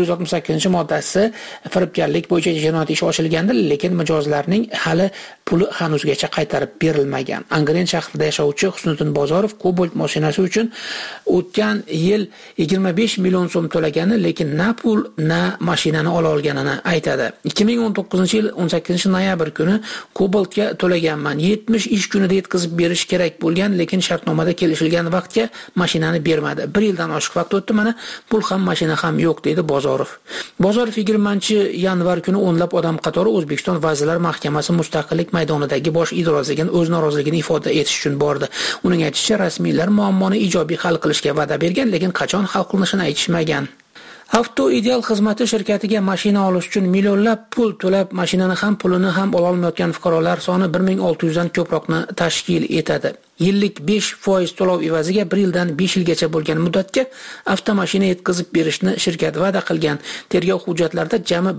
M: 168-moddasi firibgarlik bo'yicha jinoyat ishi ochilgandi, lekin mijozlarning hali puli hanuzgacha qaytarib berilmagan. Angren shahrida yashovchi Husniddin Bozorov Cobalt mashinasi uchun o'tgan yil 25 million so'm to'lagani, lekin na pul, na mashinani ola olganini aytadi. 2019-yil 18-noyabr kuni Cobaltga to'laganman. 70 ish kunida yetkazib berish kerak bo'lgan, lekin shartnomada kelishilgan vaqtga mashinani bermadi. 1 yildan oshiq vaqt o'tdi, mana pul ham mashina ham yo'q, deydi Bozorov. Bozorov 20-yanvar kuni o'nlab odam qatori O'zbekiston Vazirlar Mahkamasi Mustaqillik maydonidagi bosh idorasiga o'z noroziligini ifoda etish uchun bordi. Uning aytishicha, rasmiylar muammoni ijobiy hal qilishga va'da bergan, lekin qachon hal qilinishini aytishmagan. Avtoideal xizmati shirkatiga mashina olish uchun millionlab pul to'lab mashinani ham pulini ham ola olmayotgan fuqarolar soni 1600 dan ko'proqni tashkil etadi. Yillik 5% to'lov evaziga 1 yildan 5 yilgacha bo'lgan muddatga avtomashina yetkazib berishni shirkat va'da qilgan. Tergov hujjatlarida jami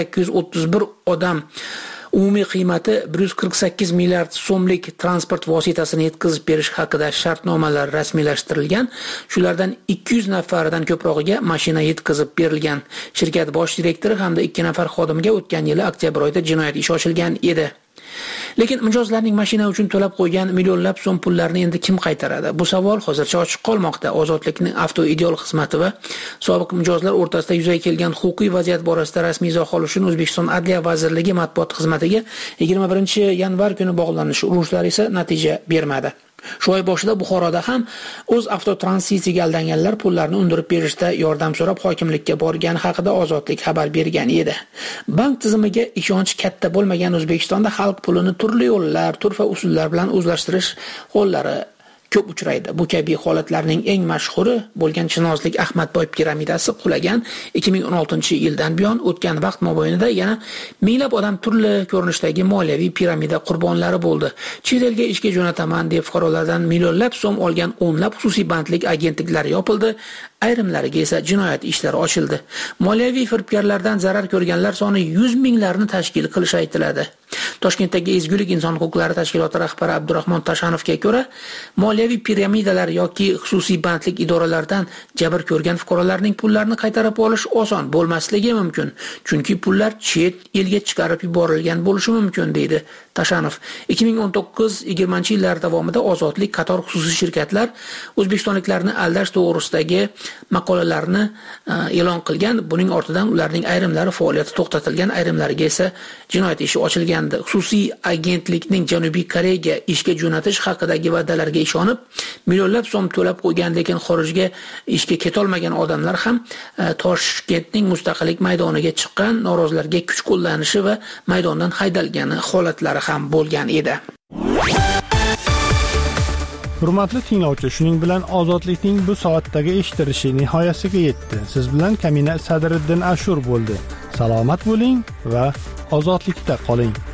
M: 1831 odam umumiy qiymati 148 milliard so'mlik transport vositasini yetkazib berish haqida shartnomalar rasmiylashtirilgan. Shulardan 200 nafaridan ko'prog'iga mashina yetkazib berilgan. Shirkat bosh direktori hamda 2 nafar xodimiga o'tgan yili oktyabr oyida jinoyat ishi ochilgan edi. Lekin mijozlarning mashina uchun to'lab qo'ygan millionlab so'm pullarni endi kim qaytaradi? Bu savol hozircha ochiq qolmoqda. Ozodlikning Avtoideal xizmati va sobiq mijozlar o'rtasida yuzaga kelgan huquqiy vaziyat borasida rasmiy izoh olish uchun O'zbekiston Adliya vazirligi matbuot xizmatiga 21-yanvar kuni bog'lanish urushlari esa natija bermadi. Shu oy boshida Buxoroda ham o'z avtotransitiga aldanganlar pullarni undirib berishda yordam so'rab hokimlikka borgani haqida Ozodlik xabar bergan edi. Bank tizimiga ishonch katta bo'lmagan O'zbekistonda xalq pulini turli yo'llar, turfa usullar bilan o'zlashtirish hollari ko'p uchraydi. Bu kabi holatlarning eng mashhuri bo'lgan Chinozlik Ahmadboy piramidasi qulagan 2016-yildan buyon o'tgan vaqt mobaynida yana minglab odam turli ko'rinishdagi moliyaviy piramida qurbonlari bo'ldi. Chet elga ishga jo'nataman deb fuqarolardan millionlab so'm olgan o'nlab xususiy bandlik agentliklari yopildi. Ayrimlariga esa jinoyat ishlari ochildi. Moliyaviy firibgarlardan zarar ko'rganlar soni 100 minglarni tashkil qilishi aytiladi. Toshkentdagi Ezgulik inson huquqlari tashkiloti rahbari Abdurahmon Tashanovga ko'ra, moliyaviy piramidalar yoki xususiy bandlik idoralaridan jabr ko'rgan fuqarolarning pullarini qaytarib olish oson bo'lmasligi mumkin, chunki pullar chet elga chiqarib yuborilgan bo'lishi mumkin, deydi Tashanov. 2019-20 yillar davomida Ozodlik qator xususiy shirkatlar o'zbekistonliklarni aldash to'g'risidagi maqolalarni e'lon qilgan. Buning ortidan ularning ayrimlari faoliyati to'xtatilgan, ayrimlariga esa jinoyat ishi ochilgandi. Xususiy agentlikning Janubiy Koreyaga ishga jo'natish haqidagi va'dalarga ishonib, millionlab so'm to'lab qo'ygan, lekin xorijga ishga ketolmagan odamlar ham Toshkentning Mustaqillik maydoniga chiqqan, norozilarga kuch qo'llanishi va maydondan haydalgani holatlari ham bo'lgan edi.
A: Hurmatli tinglovchi, shuning bilan ozodlikning bu soatdagi eshitilishi nihoyasiga yetdi. Siz bilan Kamina Sadriddin Ashur bo'ldi. Salomat bo'ling va ozodlikda qoling.